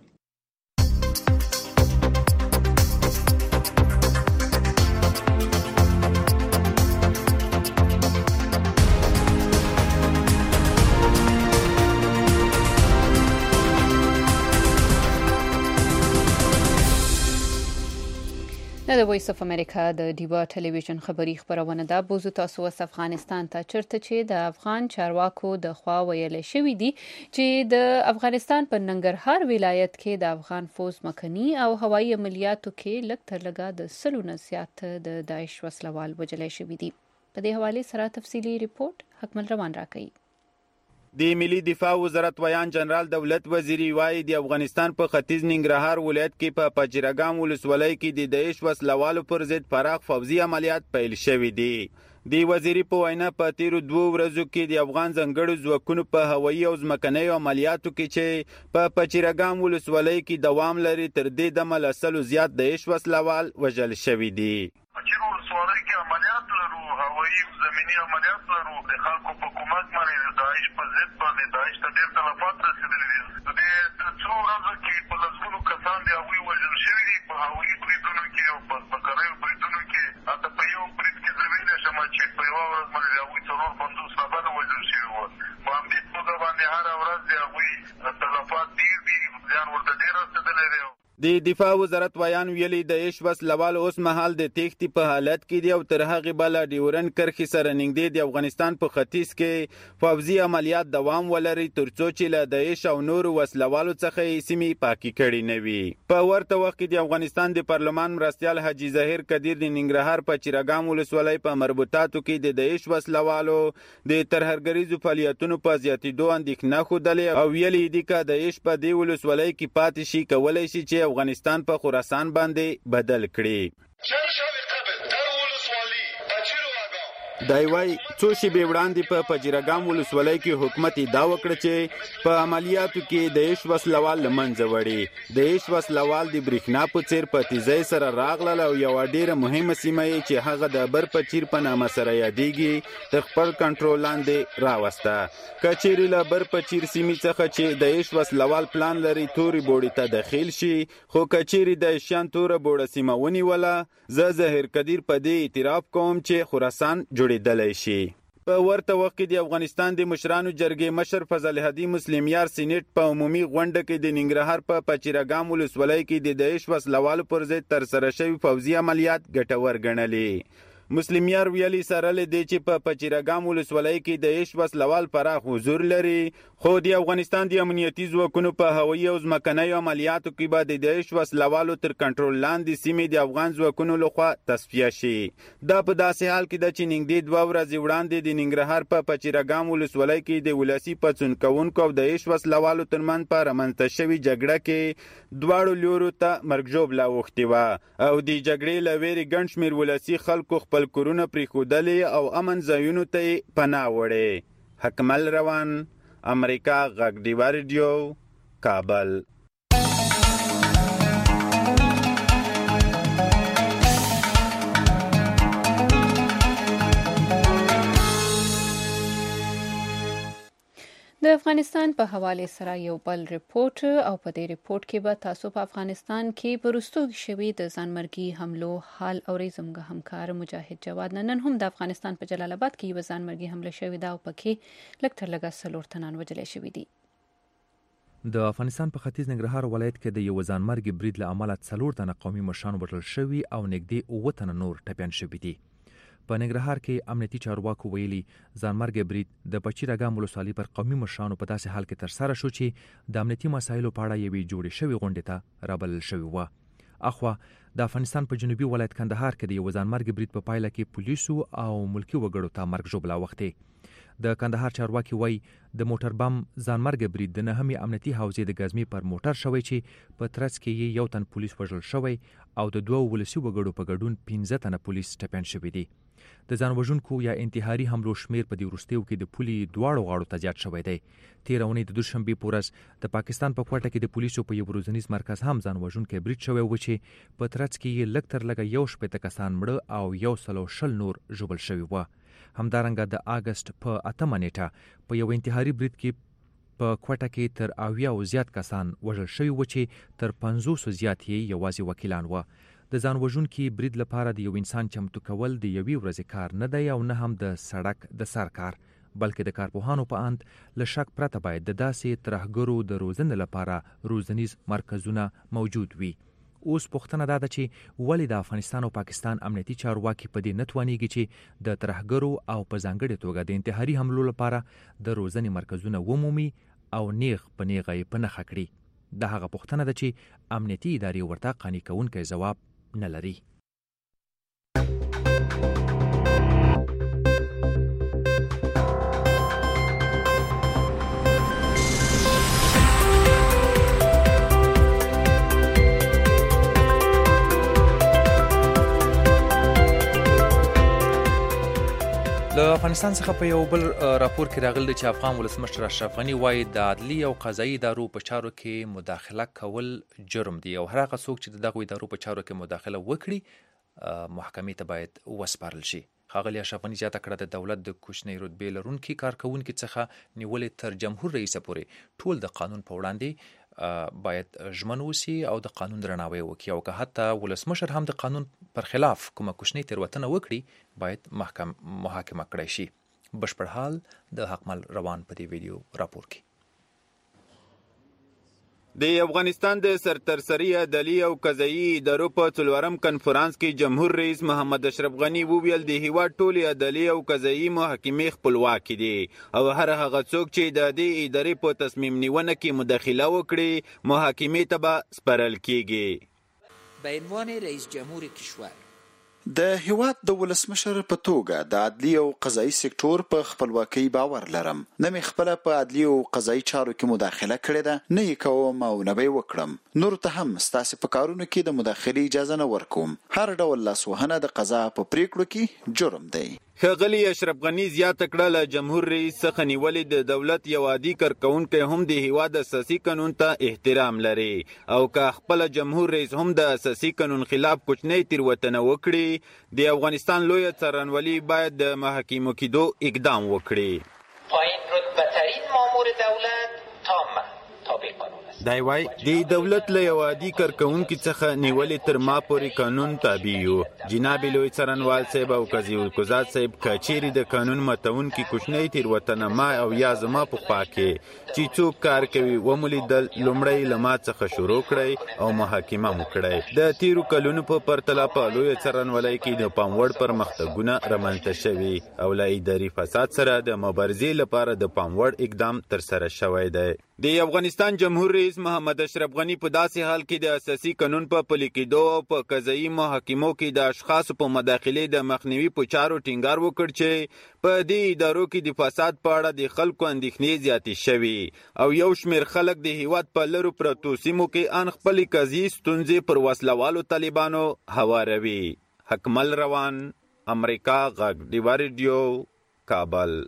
د وایس اف امریکا د ډیوا ټلویزیون خبری خبرونه ده. بوزو تاسو اوس افغانستان ته چرته چې د افغان چارواکو د خوا ویل شوی دی چې د افغانستان په ننګرهار ولایت کې د افغان فوز مکنی او هوایي عملیاتو کې لږ تر لږه د سلو نه زیات د داعش وسلوال وژل شوي دي. په دې حواله سره تفصیلی ریپورت حکمل روان راکړي. د ملي دفاع وزارت ویان جنرال دولت وزیری وایي د افغانستان په ختیځ ننګرهار ولایت کې په پچیرګام ولسوالۍ کې د داعش وسلوالو پر ضد پراخ فوزي عملیات پیل شوي دي. د وزیری په وینا په تیرو دوه ورځو کې د افغان ځانګړو ځواکونو په هوایي او ځمکنیو عملیاتو کې چې په پچیرګام ولسوالۍ کې دوام لري تر دې دمه له سلو زیات داعش وسلوال وژل شوي دي. پچیر ولسوالۍ کې عملیات لرو، هوایي او زمینی عملیات لرو. د خلکو په کومک باندې د داعش په ضد باندې داعش ته ډېر تلفات رسېدلي دي. د څو ورځو کې په لسګونو کسان د هغوی وژل شوي دي په هوایي بریدونو کې او په ځمکنیو بریدونو کې. حتی په یو برید کې زه ویلی شم چې په یوه ورځ باندې د هغوی څلور پنځوس نفره وژل شوي وو. په همدې توګه باندې هره ورځ د هغوی تلفات ډېر دي، زیان ورته ډېر رسېدلی دی. د دفاع وزارت ویان ویلي د عیش وسلوال اوس مهال د تېښتې په حالت کې دي او تر هغې بله ډیورن کرښې سره نږدې د افغانستان په ختیځ کې پوځي عملیات دوام ولري تر څو چې له د عیش او نورو وسلوالو څخه یې سیمې پاکې کړي نه وي. په ورته وخت کې د افغانستان د پارلمان مرستیال حاجي ظاهر قدیر د ننګرهار په چراګام ولسوالۍ په مربوطاتو کې د د عیش وسلوالو د ترهګریزو فعالیتونو په زیاتېدو اندېښنه ښودلې او ویلي دي که د عیش په دې ولسوالۍ کې پاتې شي کولی شي چې افغانستان په خراسان باندې بدل کړي. دای وای څو شېبې وړاندې په پجیرګام ولسوالۍ کې حکومت ادعا وکړه چې په عملیاتو کې د عیش وسلوال له منځه وړي. د عیش وسلوال د برېښنا په څیر په تیزۍ سره راغلل او یوه ډېره مهمه سیمه یې چې هغه د برپچیر په نامه سره یادېږي تر خپل کنټرول لاندې راوسته. که چیرې له برپچیر سیمې څخه چې د عیش وسلوال پلان لري تورې بوړې ته داخل شي، خو که چیرې د عیشیان توره بوړه سیمه ونیوله، زه ظاهر قدیر په دې اعتراف کوم چې خراسان جوړېدلی شي. په ورته وخت کې د افغانستان د مشرانو جرګې مشر فضل هدي مسلم یار سینټ په عمومي غونډه کې د ننګرهار په پچیرګام ولسوالۍ کې د عیش وسلوالو پر ضد ترسره شوي پوځي عملیات ګټور ګڼلي. مسلم یار ویلي سره له دې چې په پچیرګام ولسوالۍ کې د عیش وسلوال پراخ حضور لري، خو د افغانستان د امنیتي ځواکونو په هوایي او ځمکنیو عملیاتو کې به د عیش وسلوالو تر کنټرول لاندې سیمې د افغان ځواکونو لخوا تصفیه شي. دا په داسې حال کې ده چې نږدې دوه ورځې وړاندې د ننګرهار په پچیرګام ولسوالۍ کې د ولسي پاڅون کوونکو او د عیش وسلوالو ترمنځ په رامنځته شوې جګړه کې دواړو لورو ته مرګ ژوبله اوښتې وه او د جګړې له ویرې ګڼ شمېر ولسي خلکو خپل کورونه پرېښودلې او امن ځایونو ته یې پناه وړې. حکمل روان، امریکا غږ ډیوا ریډیو، کابل. د افغانستان په حواله سره یو بل ریپورت او په دې ریپورت کې به تاسو په افغانستان کې په وروستو شوي د ځانمرګي حملو حال اورئ. زموږ همکار مجاهد جواد نن هم د افغانستان په جلال آباد کې یو ځانمرګي حمله شوې ده او پکې لږ تر لږه څلور تنان وژل شوي دي. د افغانستان په ختیځ ننګرهار ولایت کې د یو ځانمرګي برید له امله څلور تنه قومي مشران وژل شوي او نږدې اووه تنه نور ټپیان شوي دي. په ننګرهار کې امنیتي چارواکو ویلي ځانمرګي برید د پچیرګام ولسوالۍ پر قومي مشرانو په داسې حال کې ترسره شو چې د امنیتي مسایلو په اړه یوې جوړې شوې غونډې ته رابلل شوې وه. اخوا د افغانستان په جنوبي ولایت کندهار کې د یو ځانمرګي برید په پایله کې پولیسو او ملکي وګړو ته مرګ ژوبله اوښتې. د کندهار چارواکي وایي د موټر بم ځانمرګي برید د نهمې امنیتي حوزې د ګزمې پر موټر شوی چې په ترڅ کې یې یو تن پولیس وژل شوی او د دوو ولسي وګړو په ګډون پنځه تنه پولیس ټپیان شوي دي. د ځان وژونکو یا انتحاري حملو شمیر په دې وروستیو کې د پولې دواړو غاړو ته زیات شوی دی. تېره اونۍ د دوشنبې په ورځ د پاکستان په کوټه کې د پولیسو په یو روزنیز مرکز هم ځان وژونکی برید شوی و چې په ترڅ کې یې لږ تر لږه یو شپېته کسان مړه او یو سل او شل نور ژوبل شوي وه. همدارنګه د اګست په اتمه نیټه په یو انتحاري برید کې په کوټه کې تر اویا او زیات کسان وژل شوي و چې تر پنځوسو زیات یې یوازې وکیلان وه. د ځان وژونکي برید لپاره د یو انسان چمتو کول د یوې ورځې کار نه دی او نه هم د سړک د سر کار، بلکې د کارپوهانو په اند له شک پرته باید د داسې ترهګرو د روزنې لپاره روزنیز مرکزونه موجود وي. اوس پوښتنه دا ده چې ولې د افغانستان او پاکستان امنیتي چارواکي په دې نه توانیږي چې د ترهګرو او په ځانګړې توګه د انتحاري حملو لپاره د روزنې مرکزونه ومومي او نیغ په نیغه یې په نښه کړي. دا هغه پوښتنه ده چې امنیتي ادارې ورته قانع کوونکی ځواب نه لري. له افغانستان څخه په یو بل راپور کې راغلی چې افغان ولسمشر اشرف غني وایي د عدلي او قضایي ادارو په چارو کې مداخله کول جرم دی او هر هغه څوک چې د دغو ادارو په چارو کې مداخله وکړي محکمې ته باید وسپارل شي. ښاغلي اشرف غني زیاته کړه د دولت د کوچنۍ رتبې لرونکي کارکوونکي څخه نیولې تر جمهور رئیسه پورې ټول د قانون په وړاندې باید ژمن اوسي او د قانون درناوی وکړي او که حتی ولسمشر هم د قانون پر خلاف کومه کوچنۍ تېروتنه وکړي باید محکم محاکمه کړی شي. بشپړ حال د حقمل روان په دې ویډیو راپور کې. د افغانستان د سرترسري عدالي او قضایي ادارو په څلورم کنفرانس کې جمهور رئیس محمد اشرف غني وویل د هیواد ټولې عدالي او قضایي محکمې خپلواکې دي او هر هغه څوک چې د دې ادارې په تصمیم نیونه کې مداخله وکړي محاکمې ته به سپارل کیږي. به عنوان رئیس جمهور کشور د هیواد د ولسمشر په توګه د عدلی او قضایي سکتور په خپلواکۍ باور لرم. نه مې خپله په عدلی او قضایي چارو کې مداخله کړې ده، نه یې کوم او نه به یې وکړم. نورو ته هم ستاسې په کارونو کې د مداخلې اجازه نه ورکوم. هر ډول لاسوهنه د قضا په پریکړو کې جرم دی. ښاغلي اشرف غني زیاته کړه له جمهور رئیس څخه نیولې د دولت یو عادي کارکوونکی هم د هیواد اساسي قانون ته احترام لري او که خپله جمهور رئیس هم د اساسي قانون خلاف کوچنۍ تېروتنه وکړي د افغانستان لویه څارنوالي باید د محاکمو کېدو اقدام وکړي. پایین رتبه‌ترین مامور دولت تام تابع قانون است. دی وای د دولت له یو عادي کارکوونکي څخه نیولې تر ما پورې قانون تابع یو. جناب لوی څارنوال صاحب او قاضي القضات صاحب که چیرې د قانون ماتونکي کوچنۍ تېروتنه ما او یا زما په خوا کې چې څوک کار کوي ومولیدل، لومړی له ما څخه شروع کړئ او محاکمه مو کړئ. د تیرو کلونو په پرتله په لویه څارنوالۍ کې د پاموړ پرمختګونه رامنځته شوي او له اداري فساد سره د مبارزې لپاره د پاموړ اقدام ترسره شوی دی. د افغانستان جمهور رئیس محمد اشرف غني په داسې حال کې د اساسي قانون په پلي کېدو او په قضایي محاکمو کې د اشخاصو په مداخلې د مخنیوي په چارو ټینګار وکړ چې په دې ادارو کې د فساد په اړه د خلکو اندېښنې زیاتې شوي او یو شمېر خلک د هیواد په لرو پرتو سیمو کې ان خپلې قضیې ستونزې پر وسلوالو طالبانو هواروي. حکمل روان، امریکا غږ، ډیوا ریډیو، کابل.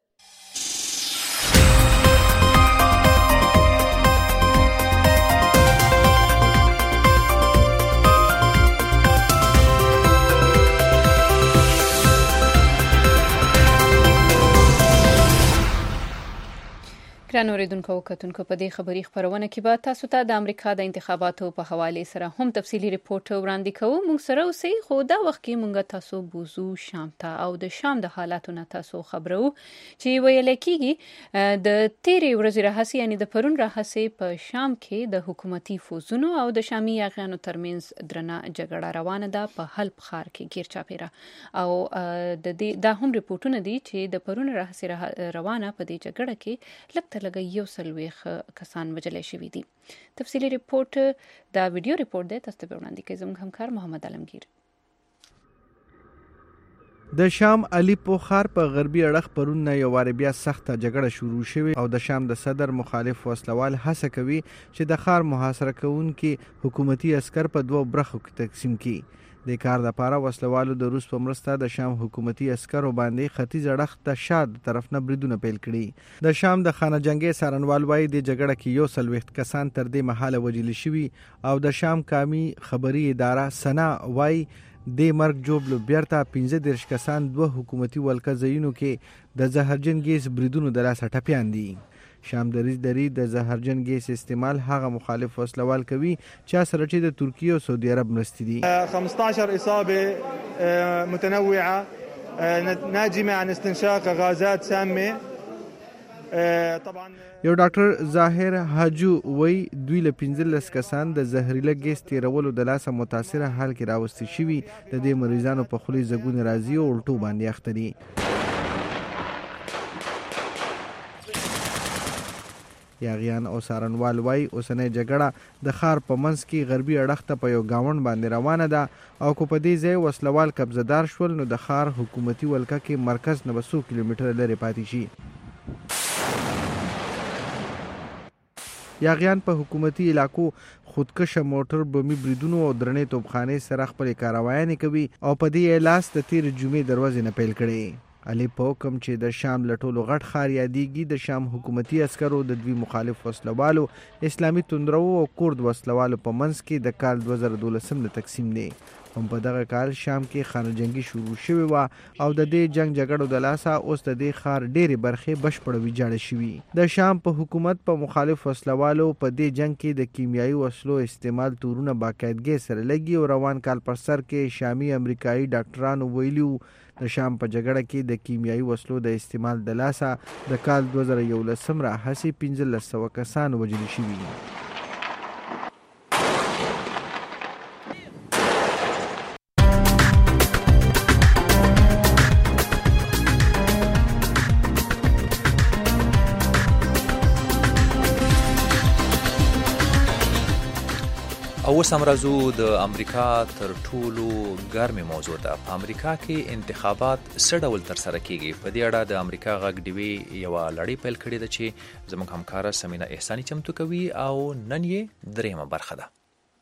ګران اوریدونکو او کتونکو، په دې خبري خبرونه کې به تاسو ته د امریکا د انتخاباتو په حواله سره هم تفصیلی ریپورت وړاندې کوو. موږ سره اوسئ، خو دا وخت کې موږ تاسو بوزو شام ته او د شام د حالاتو نه تاسو خبرو چې ویل کېږي د تیرې ورځې راهیسې یعنی د پرون راهیسې په شام کې د حکومتي فوزونو او د شامي یاغیانو ترمنځ درنه جګړه روانه ده په حلب ښار کې گیر چاپیره. او د دې دا هم ریپورتونه دي چې د پرون راهیسې روانه په دې جګړه کې لکه لګي یو سلويخ کسان وجلې شوي دي. تفصیلی ریپورت دا ویډیو ریپورت دی، تاسو ته وړاندې کوي زموږ همکار محمد علمگیر. د شام الیپو ښار په غربي اړخ پرون نه یو واره بیا سخته جګړه شروع شوې او د شام د صدر مخالف وسلوال هڅه کوي چې د ښار محاصره کوونکي حکومتي عسكر په دوه برخو کې تقسیم کړي. د کار لپاره وسلوالو د روس په مرسته د شام حکومتي عسکرو باندې ختیځ اړخ ته شاد طرف نه بریدونه پیل کړي. د شام د خانه جنگي څارنوال وایي د جګړه کې یو سلويخت کسان تر دې مهاله وژل شوي او د شام قومي خبري اداره سنا وایي د مرګ جوړلو بیرته پنځه دېرش کسان دوه حکومتي ولکه ځایونو کې د زهرجن ګیس بریدونو د لاسه ټپیان دي. شام دریز دری د زهرجن ګیس استعمال هغه مخالف وسلوال کوي چې سره چې د ترکیه او سعودي عرب مرستې دي. خمسة عشر اصابه متنوعه ناجمه عن استنشاق غازات سامه. یو ډاکټر ظاهر حاجو وای دوی له پنځلس کسان د زهريله ګیس تیرولو د لاسه متاثره حال کې راوستي شوي. د دې مریضانو په خولي زګون راځي او الټو باندې اخته دي. یاغیان او سارنوال وای اوسنۍ جګړه د ښار په منځ کې غربي اړخ ته په یو گاوند باندې روانه ده او کو په دې ځای وسلوال قبضدار شول نو د ښار حکومتي ولکه کې مرکز نه څو کیلومتره لري پاتې شي. یاغیان په حکومتي علاقو خودکشه موټر بمي بریدونو او درنې توپخانې سره خپل کاروایانې کوي او په دې لاس د تیر جمعې دروازې نه پیل کړي. الیپو کوم چې د شام له ټولو غټ ښار یادېږي د شام حکومتي عسکرو د دوی مخالف وسلوالو اسلامي توندرو او کورد وسلوالو په منځ کې د کال دوه زره دولسم له تقسیم دی. هم په دغه کال شام کې خانه جنگي شروع شوې وه او د دې جنگ جګړو د لاسه اوس د دې ښار ډېرې برخې بشپړه ویجاړې شوي. د شام په حکومت په مخالف وسلوالو په دې جنگ کې د کیمیاوي وسلو استعمال تورونه باقاعدګۍ سره لګي او روان کال پر سر کې شامي امریکایي ډاکټرانو ویلي د شام په جګړه کې د کیمیاوي وسلو د استعمال د لاسه د کال دوه زره یولسم راهیسې پنځلس سوه کسان وژل شوي. اوس هم راځو د امریکا تر ټولو ګرمې موضوع ته. په امریکا کې انتخابات څه ډول ترسره کیږي؟ په دې اړه د امریکا غږ ډیوي یوه لړۍ پیل کړې ده چې زموږ همکاره سمینا احساني چمتو کوي او نن یې درېیمه برخه ده.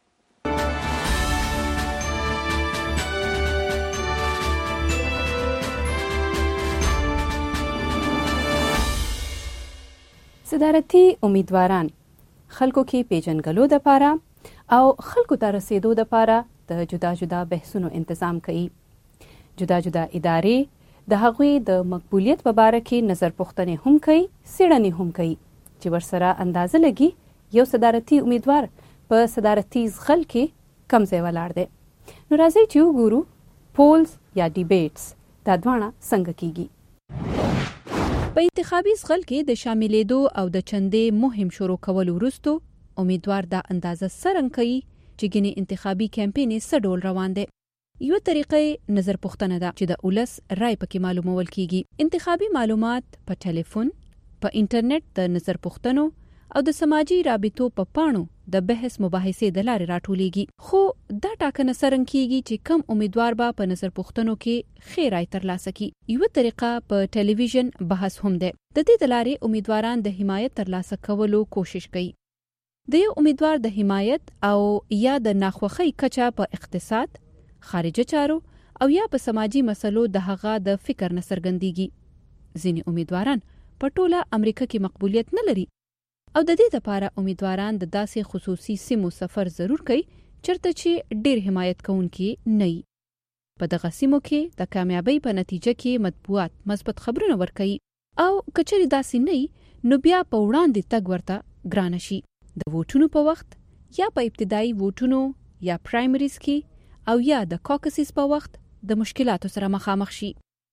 صدارتي امیدواران خلکو کې پیژنګلو د پاره او خلکو ته رسیدو د پاره د جدا جدا بحثونو تنظیم کوي. جدا جدا ادارې د هغوی د مقبولیت په باره کې نظر پوښتنې هم کوي، څېړنې هم کوي چې ورسره اندازه لګي یو صدارتي امیدوار په صدارتي زغل کې کم ځای ولاړ دی. نو راځئ چې وګورو پولز یا ډیبیټس دا دواړه څنګه کیږي. په انتخابي زغل کې د شاملېدو او د چندې مهم شروع کولو وروسته امیدوار دا اندازه څرنګه کوي چې ګینې انتخابي کمپینې څه ډول روان دی. یو طریقه نظر پوښتنه ده چې د ولس رای پکې معلومول کیږي. انتخابي معلومات په ټلیفون، په انټرنیټ د نظر پوښتنو او د سماجی رابطو په پاڼو د بحث مباحثې د لارې راټولیږي. خو دا ټاکنه څرنګه کیږي چې کم امیدوار به په نظر پوښتنو کې ښه رای ترلاسه کړي. یو طریقه په ټلویزیون بحث هم ده. د دې د لارې امیدواران د حمایت ترلاسه کولو کوشش کوي. د یو امیدوار د حمایت او یا د ناخوښۍ کچه په اقتصاد، خارجه چارو او یا په سماجی مسلو د هغه د فکر نه څرګندېږي. ځینې امیدواران په ټوله امریکا کې مقبولیت نه لري او د دې لپاره امیدواران د داسې خصوصي سیمو سفر ضرور کوي چرته چې ډیر حمایت کوونکي نه وي. په دغه سیمو کې د کامیابی په نتیجه کې مطبوعات مثبت خبرونه ورکوي او کچري داسې نه نو بیا په وړاندې تګ ورته ګرانه شي. د ووټونو په وخت یا په ابتدایي ووټونو یا پرایمریز کې او یا د کاکسیس په وخت د مشکلاتو سره مخامخ شي.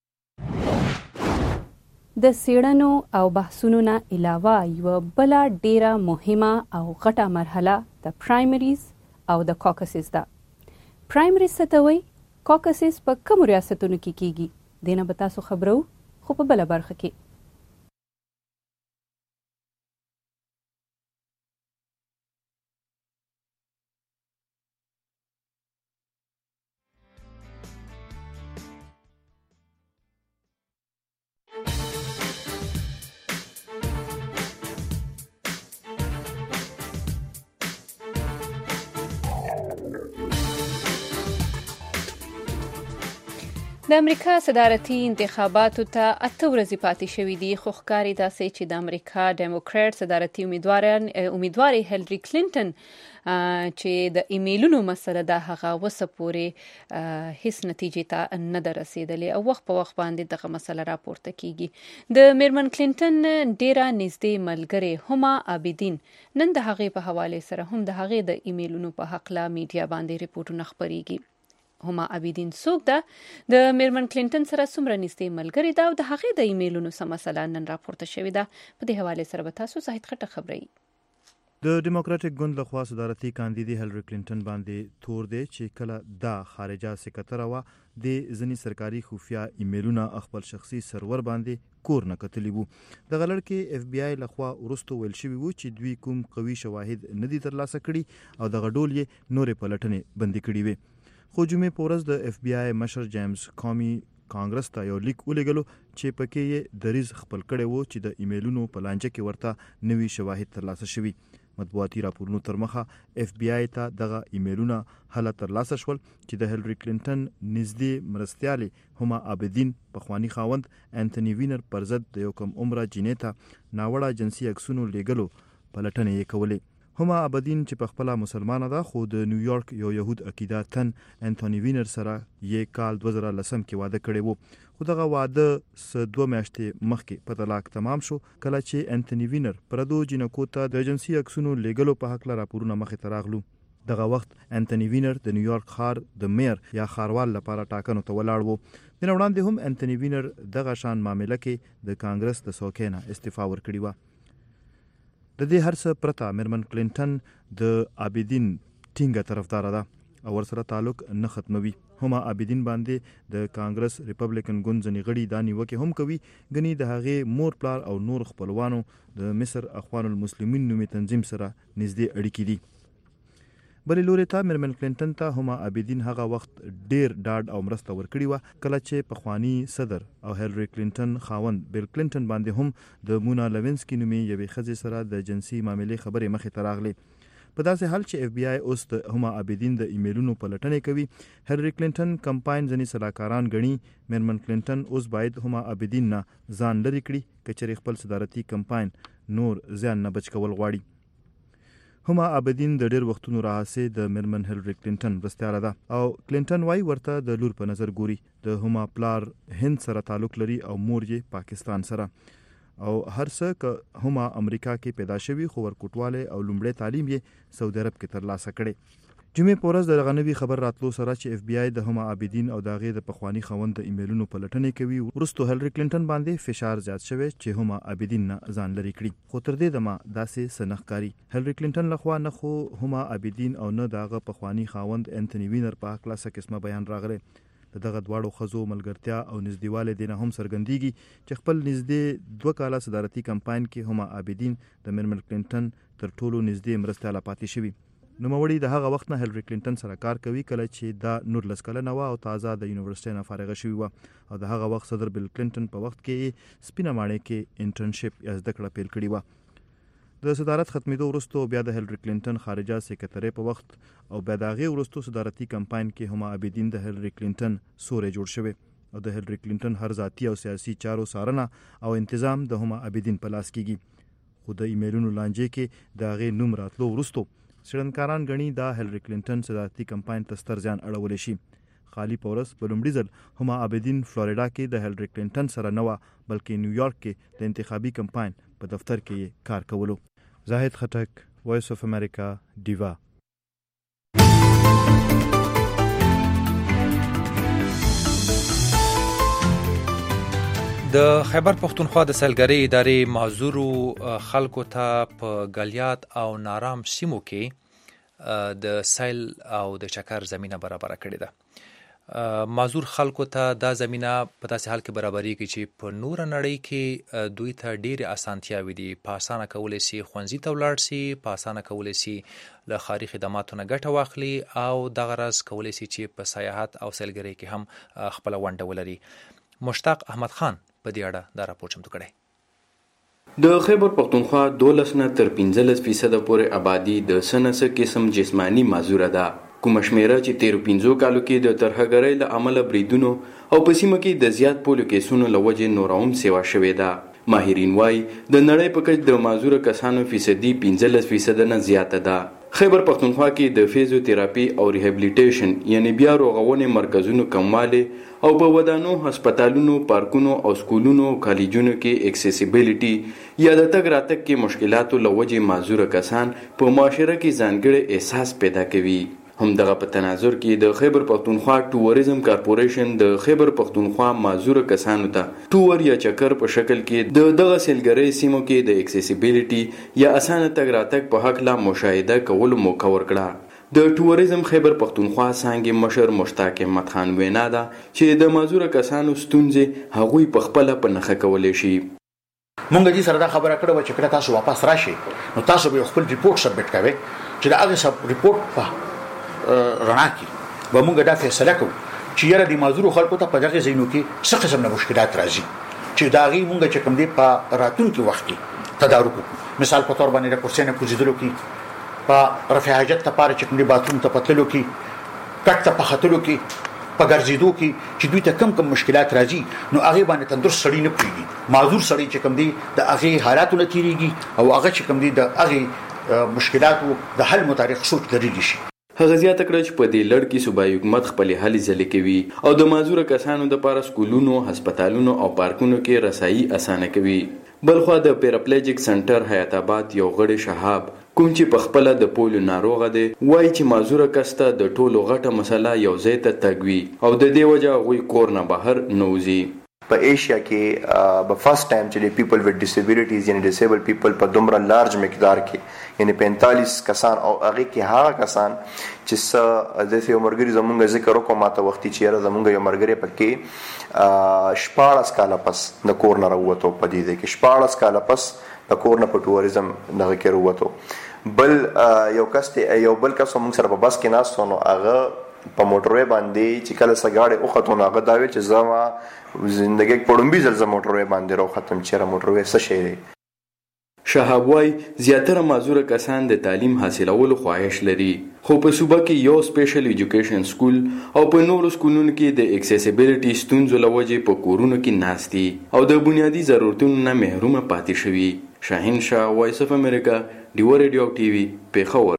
د څېړنو او بحثونو نه علاوه یوه بله ډیره مهمه او غټه مرحله د پرایمریز او د کاکسیس ده. پرایمریز څه ته وایي؟ کاکسیس په کومو ریاستونو کې کیږي؟ دې نه به تاسو خبرو خو په بله برخه کې. د امریکا صدارتي انتخاباتو ته اته ورځې پاتې شوې دي، خو ښکاري داسې چې د امریکا ډیموکرات صدارتي امیدواران امیدواري هیلري کلینټن چې د ایمیلونو مسله ده هغه وسه پورې هیڅ نتیجې ته نه ده رسېدلې او وخت په وخت باندې دغه مسله راپورته کیږي. د میرمن کلینټن ډیره نږدې ملګرې هما عابدین نن د هغې په حواله سره هم د هغې د ایمیلونو په هکله میډیا باندې ریپورټونه خپریږي. هما عابدین څوک ده؟ د میرمن کلینټن سره څومره نږدې ملګرې ده او د هغې د ایمیلونو څه مسله نن راپورته شوې ده؟ په دې حواله سره به تاسو زاهد خټک خبرئ. د ډیموکراټک ګوند لخوا صدارتي کاندیدې هیلري کلینټن باندې تور دی چې کله دا خارجه سکرټره وه د ځینې سرکاري خفیه ایمیلونه خپل شخصي سرور باندې کور نه کتلي وو. دغه لړ اف بی آی لخوا وروسته ویل شوي وو چې دوی کوم قوي شواهد نه دي ترلاسه کړي او دغه ډول یې نورې پلټنې بندي کړي وې. خو جمعې په ورځ د اف بی آی مشر جیمز کامي کانګرس ته یو لیک ولیږلو چې پکې یې دریز خپل کړی وو چې د ایمیلونو په لانجه کې ورته نوي شواهد ترلاسه شوي. مطبوعاتي راپورونو تر مخه اف بی آی ته دغه ایمیلونه هله ترلاسه شول چې د هیلري کلینټن نږدې مرستیالې هما عابدین پخواني خاوند انټوني وینر پر ضد د یو کم عمره جینۍ ته ناوړه جنسي عکسونو لیږلو پلټنې یې کولې. هما عابدین چې په خپله مسلمانه ده خو د نیویارک یو یهود عقیده تن انټوني وینر سره یې کال دوه زره لسم کې واده کړی وو، خو دغه واده څه دوه میاشتې مخکې په طلاق تمام شو کله چې انټوني وینر پردو جینکو ته د جنسي عکسونو لیږلو په هکله راپورونه مخې ته راغلو. دغه وخت انټوني وینر د نیویارک ښار د میر یا ښاروال لپاره ټاکنو ته ولاړ وو. د نه وړاندې هم انټوني وینر دغه شان معامله کې د کانګرس د څوکۍ نه استعفا ورکړې وه. د دې هر څه پرته میرمن کلینټن د عابدین ټینګه طرفداره ده او ورسره تعلق نه ختموي. هما عابدین باندې د کانګرس ریپبلیکن ګوند ځینې غړي دا نیوکې هم کوي ګنې د هغې مور پلار او نور خپلوانو د مصر اخوان المسلمین نومي تنظیم سره نږدې اړیکې دي. بلې لوري ته میرمن کلینټن ته هما عابدین هغه وخت ډیر ډاډ او مرسته ورکړې وه کله چې پخوانی صدر او هیلری کلینټن خاوند بیل کلینټن باندې هم د مونا لیوینسکي نومې یوې ښځې سره د جنسي معاملې خبرې مخې ته راغلې. په داسې حال چې اف بی آی اوس د هما عابدین د ایمیلونو پلټنې کوي، هیلری کلینټن کمپاین ځینې سلاکاران ګڼي میرمن کلینټن اوس باید هما عابدین نه ځان لرې کړي که چېرې خپل صدارتي کمپاین نور زیان نه بچ کول غواړي. هما عابدین د ډېر وختونو راهیسې د میرمن هیلری کلینټن مرستیاله ده او کلینټن وایي ورته د لور په نظر ګوري. د هما پلار هند سره تعلق لري او مور یې پاکستان سره، او هر څه که هما امریکا کې پیدا شوي خو ورکوټوالی او لومړی تعلیم یې سعودي عرب کې ترلاسه کړی. جمعې په ورځ د دغه نوي خبر راتلو سره چې اف بی آی د هما عابدین او د هغې د پخواني خاوند د ایمیلونو پلټنې کوي، وروستو هیلری کلینټن باندې فشار زیات شوی چې هما عابدین نه ځان لرې کړي. خو تر دې دمه داسې څه نه ښکاري. هیلری کلینټن لخوا نه خو هما عابدین او نه د هغه پخواني خاوند انتوني وینر په هکله څه قسمه بیان راغلی. د دغه دواړو ښځو ملګرتیا او نږدېوالی دې نه هم څرګندېږي چې خپل نږدې دوه کاله صدارتي کمپاین کې هما عابدین د میرمن کلینټن تر ټولو نږدې مرستیاله پاتې شوي. نوموړي د هغه وخت نه هیلری کلینټن سره کار کوي کله چې دا نولس کلنه وه او تازه د یونیورسټۍ نه فارغه شوې وه او د هغه وخت صدر بیل کلینټن په وخت کې سپینه ماڼۍ کې انټرنشپ یا زده کړه پیل کړې وه. د صدارت ختمېدو وروستو بیا د هیلری کلینټن خارجه سیکرټرۍ په وخت او بیا د هغې وروستو صدارتي کمپاین کې هما عابدین د هیلری کلینټن سوری جوړ شوی او د هیلری کلینټن هر ذاتي او سیاسي چارو څارنه او انتظام د هما عابدین په لاس کېږي. خو د ایمیلونو لانجې کې د هغې نوم راتلو وروستو څېړنکاران ګڼي دا هیلری کلینټن صدارتي کمپاین ته ستر زیان اړولی شي. خالي په ورځ په لومړي ځل هما عابدین فلوریډا کې د هیلری کلینټن سره نه وه بلکې نیویارک کې د انتخابي کمپاین په دفتر کې یې کار کولو. زاهد خټک، وایس اف امریکا، ډیوا. د خیبر پښتونخوا د سیلګرۍ ادارې معذورو خلکو ته په ګلیات او نارام سیمو کې د سیل او د چکر زمینه برابره کړې ده. معذور خلکو ته دا زمینه په داسې حال کې برابرېږي چې په نوره نړۍ کې دوی ته ډېرې اسانتیاوې دي. په اسانه کولی سي ښوونځي ته ولاړ سي، په اسانه کولی سي له ښاري خدماتو نه ګټه واخلي او دغه راز کولی سي چې په سیاحت او سیلګرۍ کې هم خپله ونډه ولري. مشتاق احمد خان په دې اړه دا راپور چمتو کړی. د خیبر پښتونخوا دولس نه تر پنځلس فیصده پورې آبادي د څه نه څه قسم جسماني معذوره ده. کومه شمیره چې تیرو پنځو کالو کې د ترهګرۍ له امله بریدونو او په سیمه کې د زیات پولیو کیسونو له وجې نوره هم سیوا شوې ده. ماهرین وایي د نړۍ په کچ د معذوره کسانو فیصدي پنځلس فیصده نه زیاته ده. خیبر پښتونخوا کې د فیزیوتراپي او ریهابلیټیشن یعنی بیا رغونې مرکزونو کموالی او په ودانو، هسپتالونو، پارکونو او سکولونو او کالجونو کې اکسیسیبیلیټي یا د تګ راتګ کې مشکلاتو له وجې معذوره کسان په معاشره کې ځانګړی احساس پیدا کوي. همدغه په تناظر کې د خیبر پښتونخوا ټوریزم کارپوریشن د خیبر پښتونخوا معذوره کسانو ته ټور یا چکر په شکل کې د دغه سیلګرۍ سیمو کې د اکسیسیبیلیټي یا اسانه تګ راتګ په هکله مشاهده کولو موقع ورکړه. د ټوریزم خیبر پښتونخوا څانګې مشر مشتاق احمد خان وینا ده چې د معذوره کسانو ستونزې هغوی په خپله په نښه کولی شي. مونږ دې سره دا خبره کړې وه چې کله تاسو واپس راشئ نو تاسو به خپل ریپورټ سبمیټ کوئ چې د هغې سب ریپورټ په رڼا کې به مونږ دا فیصله کوو چې یاره د معذورو خلکو ته په دغې ځایونو کې څه قسم نه مشکلات راځي چې د هغې مونږ چې کوم دی په راتلونکي وخت کې تدارک وکړو. مثال په طور باندې د کرسۍ نه کوزېدلو کې، په رفع حاجت لپاره چې کوم دی باتروم ته په تللو کې، کټ ته په ختلو کې، په ګرځېدو کې چې دوی ته کم کم مشکلات راځي نو هغې باندې تندرست سړی نه پوهېږي. معذور سړی چې کوم دی د هغې حالاتو نه تېرېږي او هغه چې کوم دی د هغې مشکلاتو د حل متعلق سوچ لرلی شي. هغه زیاته کړه چې په دې لړ کې صوبایي حکومت خپلې هلې ځلې کوي او د معذوره کسانو دپاره سکولونو، هسپتالونو او پارکونو کې رسایي اسانه کوي. بلخوا د پیراپلیجیک سنټر حیات آباد یو غړی شهاب کوم چې په خپله د پولیو ناروغه دی وایي چې معذوره کس ته د ټولو غټه مسله یو ځای ته تګ وي او د دې وجه هغوی کور نه بهر نه وځي. په ایشیا کې په فرست ټایم چې د پیپل وذ ډیسیبিলিټیز یعنی ډیسیبل پیپل په دومره لارج مقدار کې یعنی پینتالیس کسان او هغه کې هغه کسان چې څه د یو مرګري زمونږ ذکر وکړو ماته وختي چې را زمونږ یو مرګري پکې شپاړس کاله پس د کور نه راووتو په دې کې شپاړس کاله پس د کور نه په ټوریزم دغه کې راووتو بل یو کس یو بل کس موږ سره په بس کې ناست نو هغه په موټروي باندې چې کله سګاړې او خاتون هغه دا وی چې زما زندګي په ډومبي ځل زما موټروي باندې راو ختم چیرې موټروي څه شي دی. شهاب وای زیاتره معذور کسان د تعلیم حاصلولو خواهش لري خو په صوبه کې یو سپیشل ایجوکیشن سکول او په نورو سکولونو کې د اکسیسیبিলিټي ستونزو لوجې په کورونو کې ناستي او د بنیادی ضرورتونو نه محرومه پاتې شوي. شاهین شاه وایس اف امریکا ډیو ریډیو ټي وي پیښور.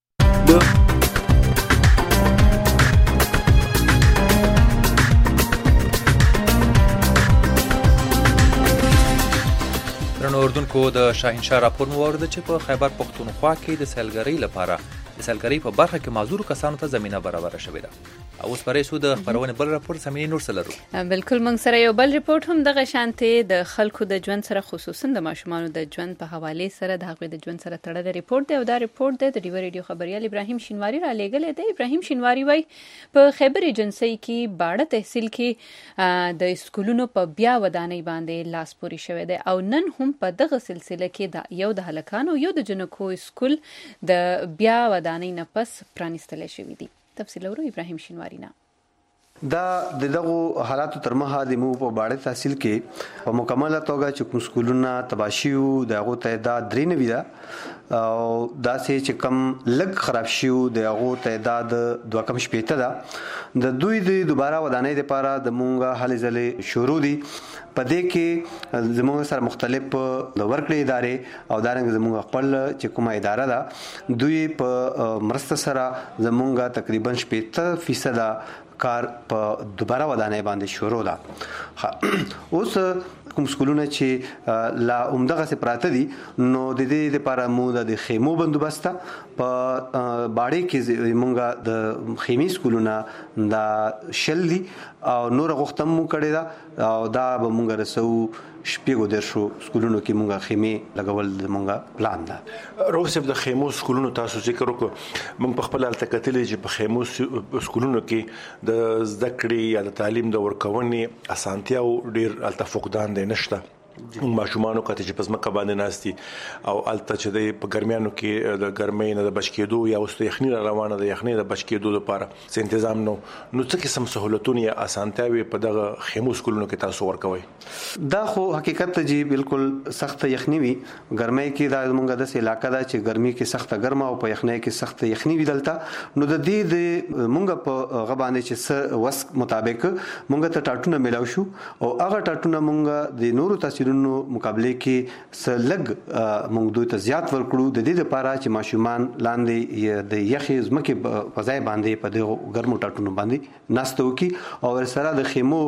اردوونکو د شاهین شاه راپور مو واورید چې په خیبر پښتونخوا کې د سیلګرۍ لپاره د سیلګرۍ په برخه کې معذور کسانو ته زمينه برابر شوې ده. او اوس پرې سو د خبرونه بل راپور سمینې نور سره لرو. بالکل موږ سره یو بل ریپورت هم دغه شانته د خلکو د ژوند سره خصوصا د ماشومانو د ژوند په حواله سره د هغوی د ژوند سره تړلې ریپورت دی او دا ریپورت د ډیو ریډیو خبريال ابراهیم شینواری را لېږل دی. ابراهیم شینواری وای په خیبر ایجنسی کې باړه تحصیل کې د سکولونو په بیا ودانۍ باندې لاس پوري شوی دی او نن هم په دغه سلسله کې د یو د هلکانو یو د جنکو سکول د بیا ودانۍ نه پس پرانیستل شوی دی. تفصیل ورو ابراهیم شینواری نه دا د دغه حالاتو تر مخه د مو په باړې تحصیل کې په مکمله توګه چې کوم سکولونه تباشیو دغه تعداد درې نوي ده او دا چې کم لګ خراب شیو دغه تعداد دوه کم شپېته ده. د دوی د دوباره ودانۍ لپاره د مونږه هلې ځلې شروع دي. په دې کې زموږ سره مختلف د ورکړې ادارې او دارنګ زموږ خپل چې کومه اداره ده دوی په مرسته سره زموږ تقریبا شپېته فیصد کار په دوباره ودانۍ باندې شروع ده. اوس کوم سکولونه چې لا عمدغه سي پراته دي نو د دې لپاره مو د خیمو بندوبست په باړې کې مونږه د خیمي سکولونه د شل دي او نور غوښتم مو کړی دا او دا به مونږ رسو شپږو درشو سکولونو کې مونږه خیمه لګول د مونږه پلان ده. روسف د خیمو سکولونو تاسو ذکر وکړو مونږ په خپل حالت کتلې چې په خیمو سکولونو کې د زده کړې یا د تعلیم د ورکونې اسانتیا او ډیر التفقدان دی نشته. ماشومانو کته چې پس مکه باندې ناشتي او الته چې د په ګرمیانو کې د ګرمۍ نه د بچ کېدو یا اوس د یخنۍ روانه د یخنۍ د بچ کېدو لپاره څه تنظیم نو نو څه قسم سہولتونه یا اسانتیاوي په دغه خیمو سکولونو کې تاسو ورکوي؟ دا خو حقیقت ته جی بالکل سخت یخنۍ وي. ګرمۍ کې دا موږ د علاقې دا چې ګرمۍ کې سخت ګرمه او په یخنۍ کې سخت یخنۍ وي دلته نو د دې د موږ په غبانې چې وس مطابق موږ ته ټاټونه ملاو شو او هغه ټاټونه موږ د نورو تاثیر نو مقابله کې سلګ موږ دوی ته زیات ورکړو د دې لپاره چې ماشومان لاندې د یخي زمکه په ځای باندې په دغه ګرمو ټاټونو باندې ناستو کی او سره د خیمو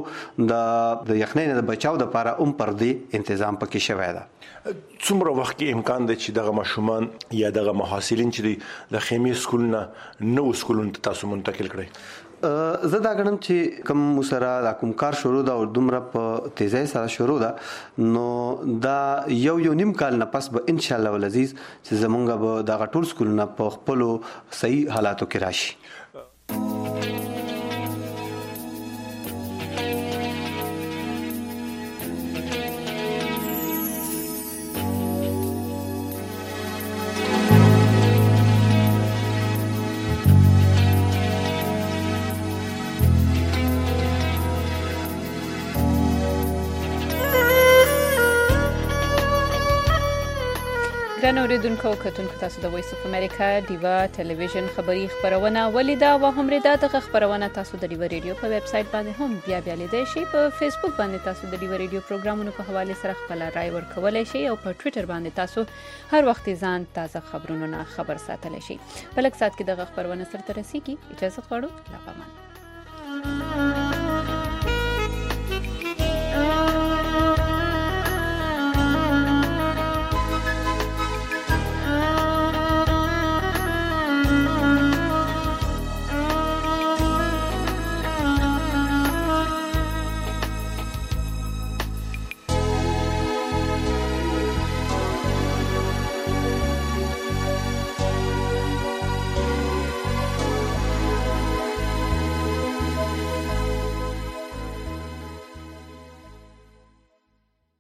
د یخنۍ نه بچاو د لپاره هم پر دې تنظیم پکې شوی دی. څومره وخت کې امکان دی چې دغه ماشومان یا دغه محصلین چې د خیمي سکول نه نو سکولونو ته تاسو منتقل کړئ؟ زه دا غواړم چې کوم مسره د کوم کار شروع دا او دومره په تیزی سره شروع ده نو دا یو یو نیم کال نه پس به ان شاء الله ولعزیز چې زمونږ به دا ټول سکولونه په خپل صحیح حالاتو کې راشي. ګران اوریدونکو او کتونکو تاسو د وایس اف امریکا ډیوا ټلویزیون خبری خبرونه ولیدا و هم ردا د خبرونه تاسو د ډیوا ریډیو په ویب سټ باندې هم بیا بیا لیدئ شئ. په فیسبوک باندې تاسو د ډیوا ریډیو پروګرامونو په حواله سره خپل رائے ورکولای شئ او په ټوئیټر باندې تاسو هر وخت ځان تازه خبرونو نه خبر ساتلی شئ. په لږ سات کې د خبرونه سره ترسي کی اجازه غواړو. لا پامان.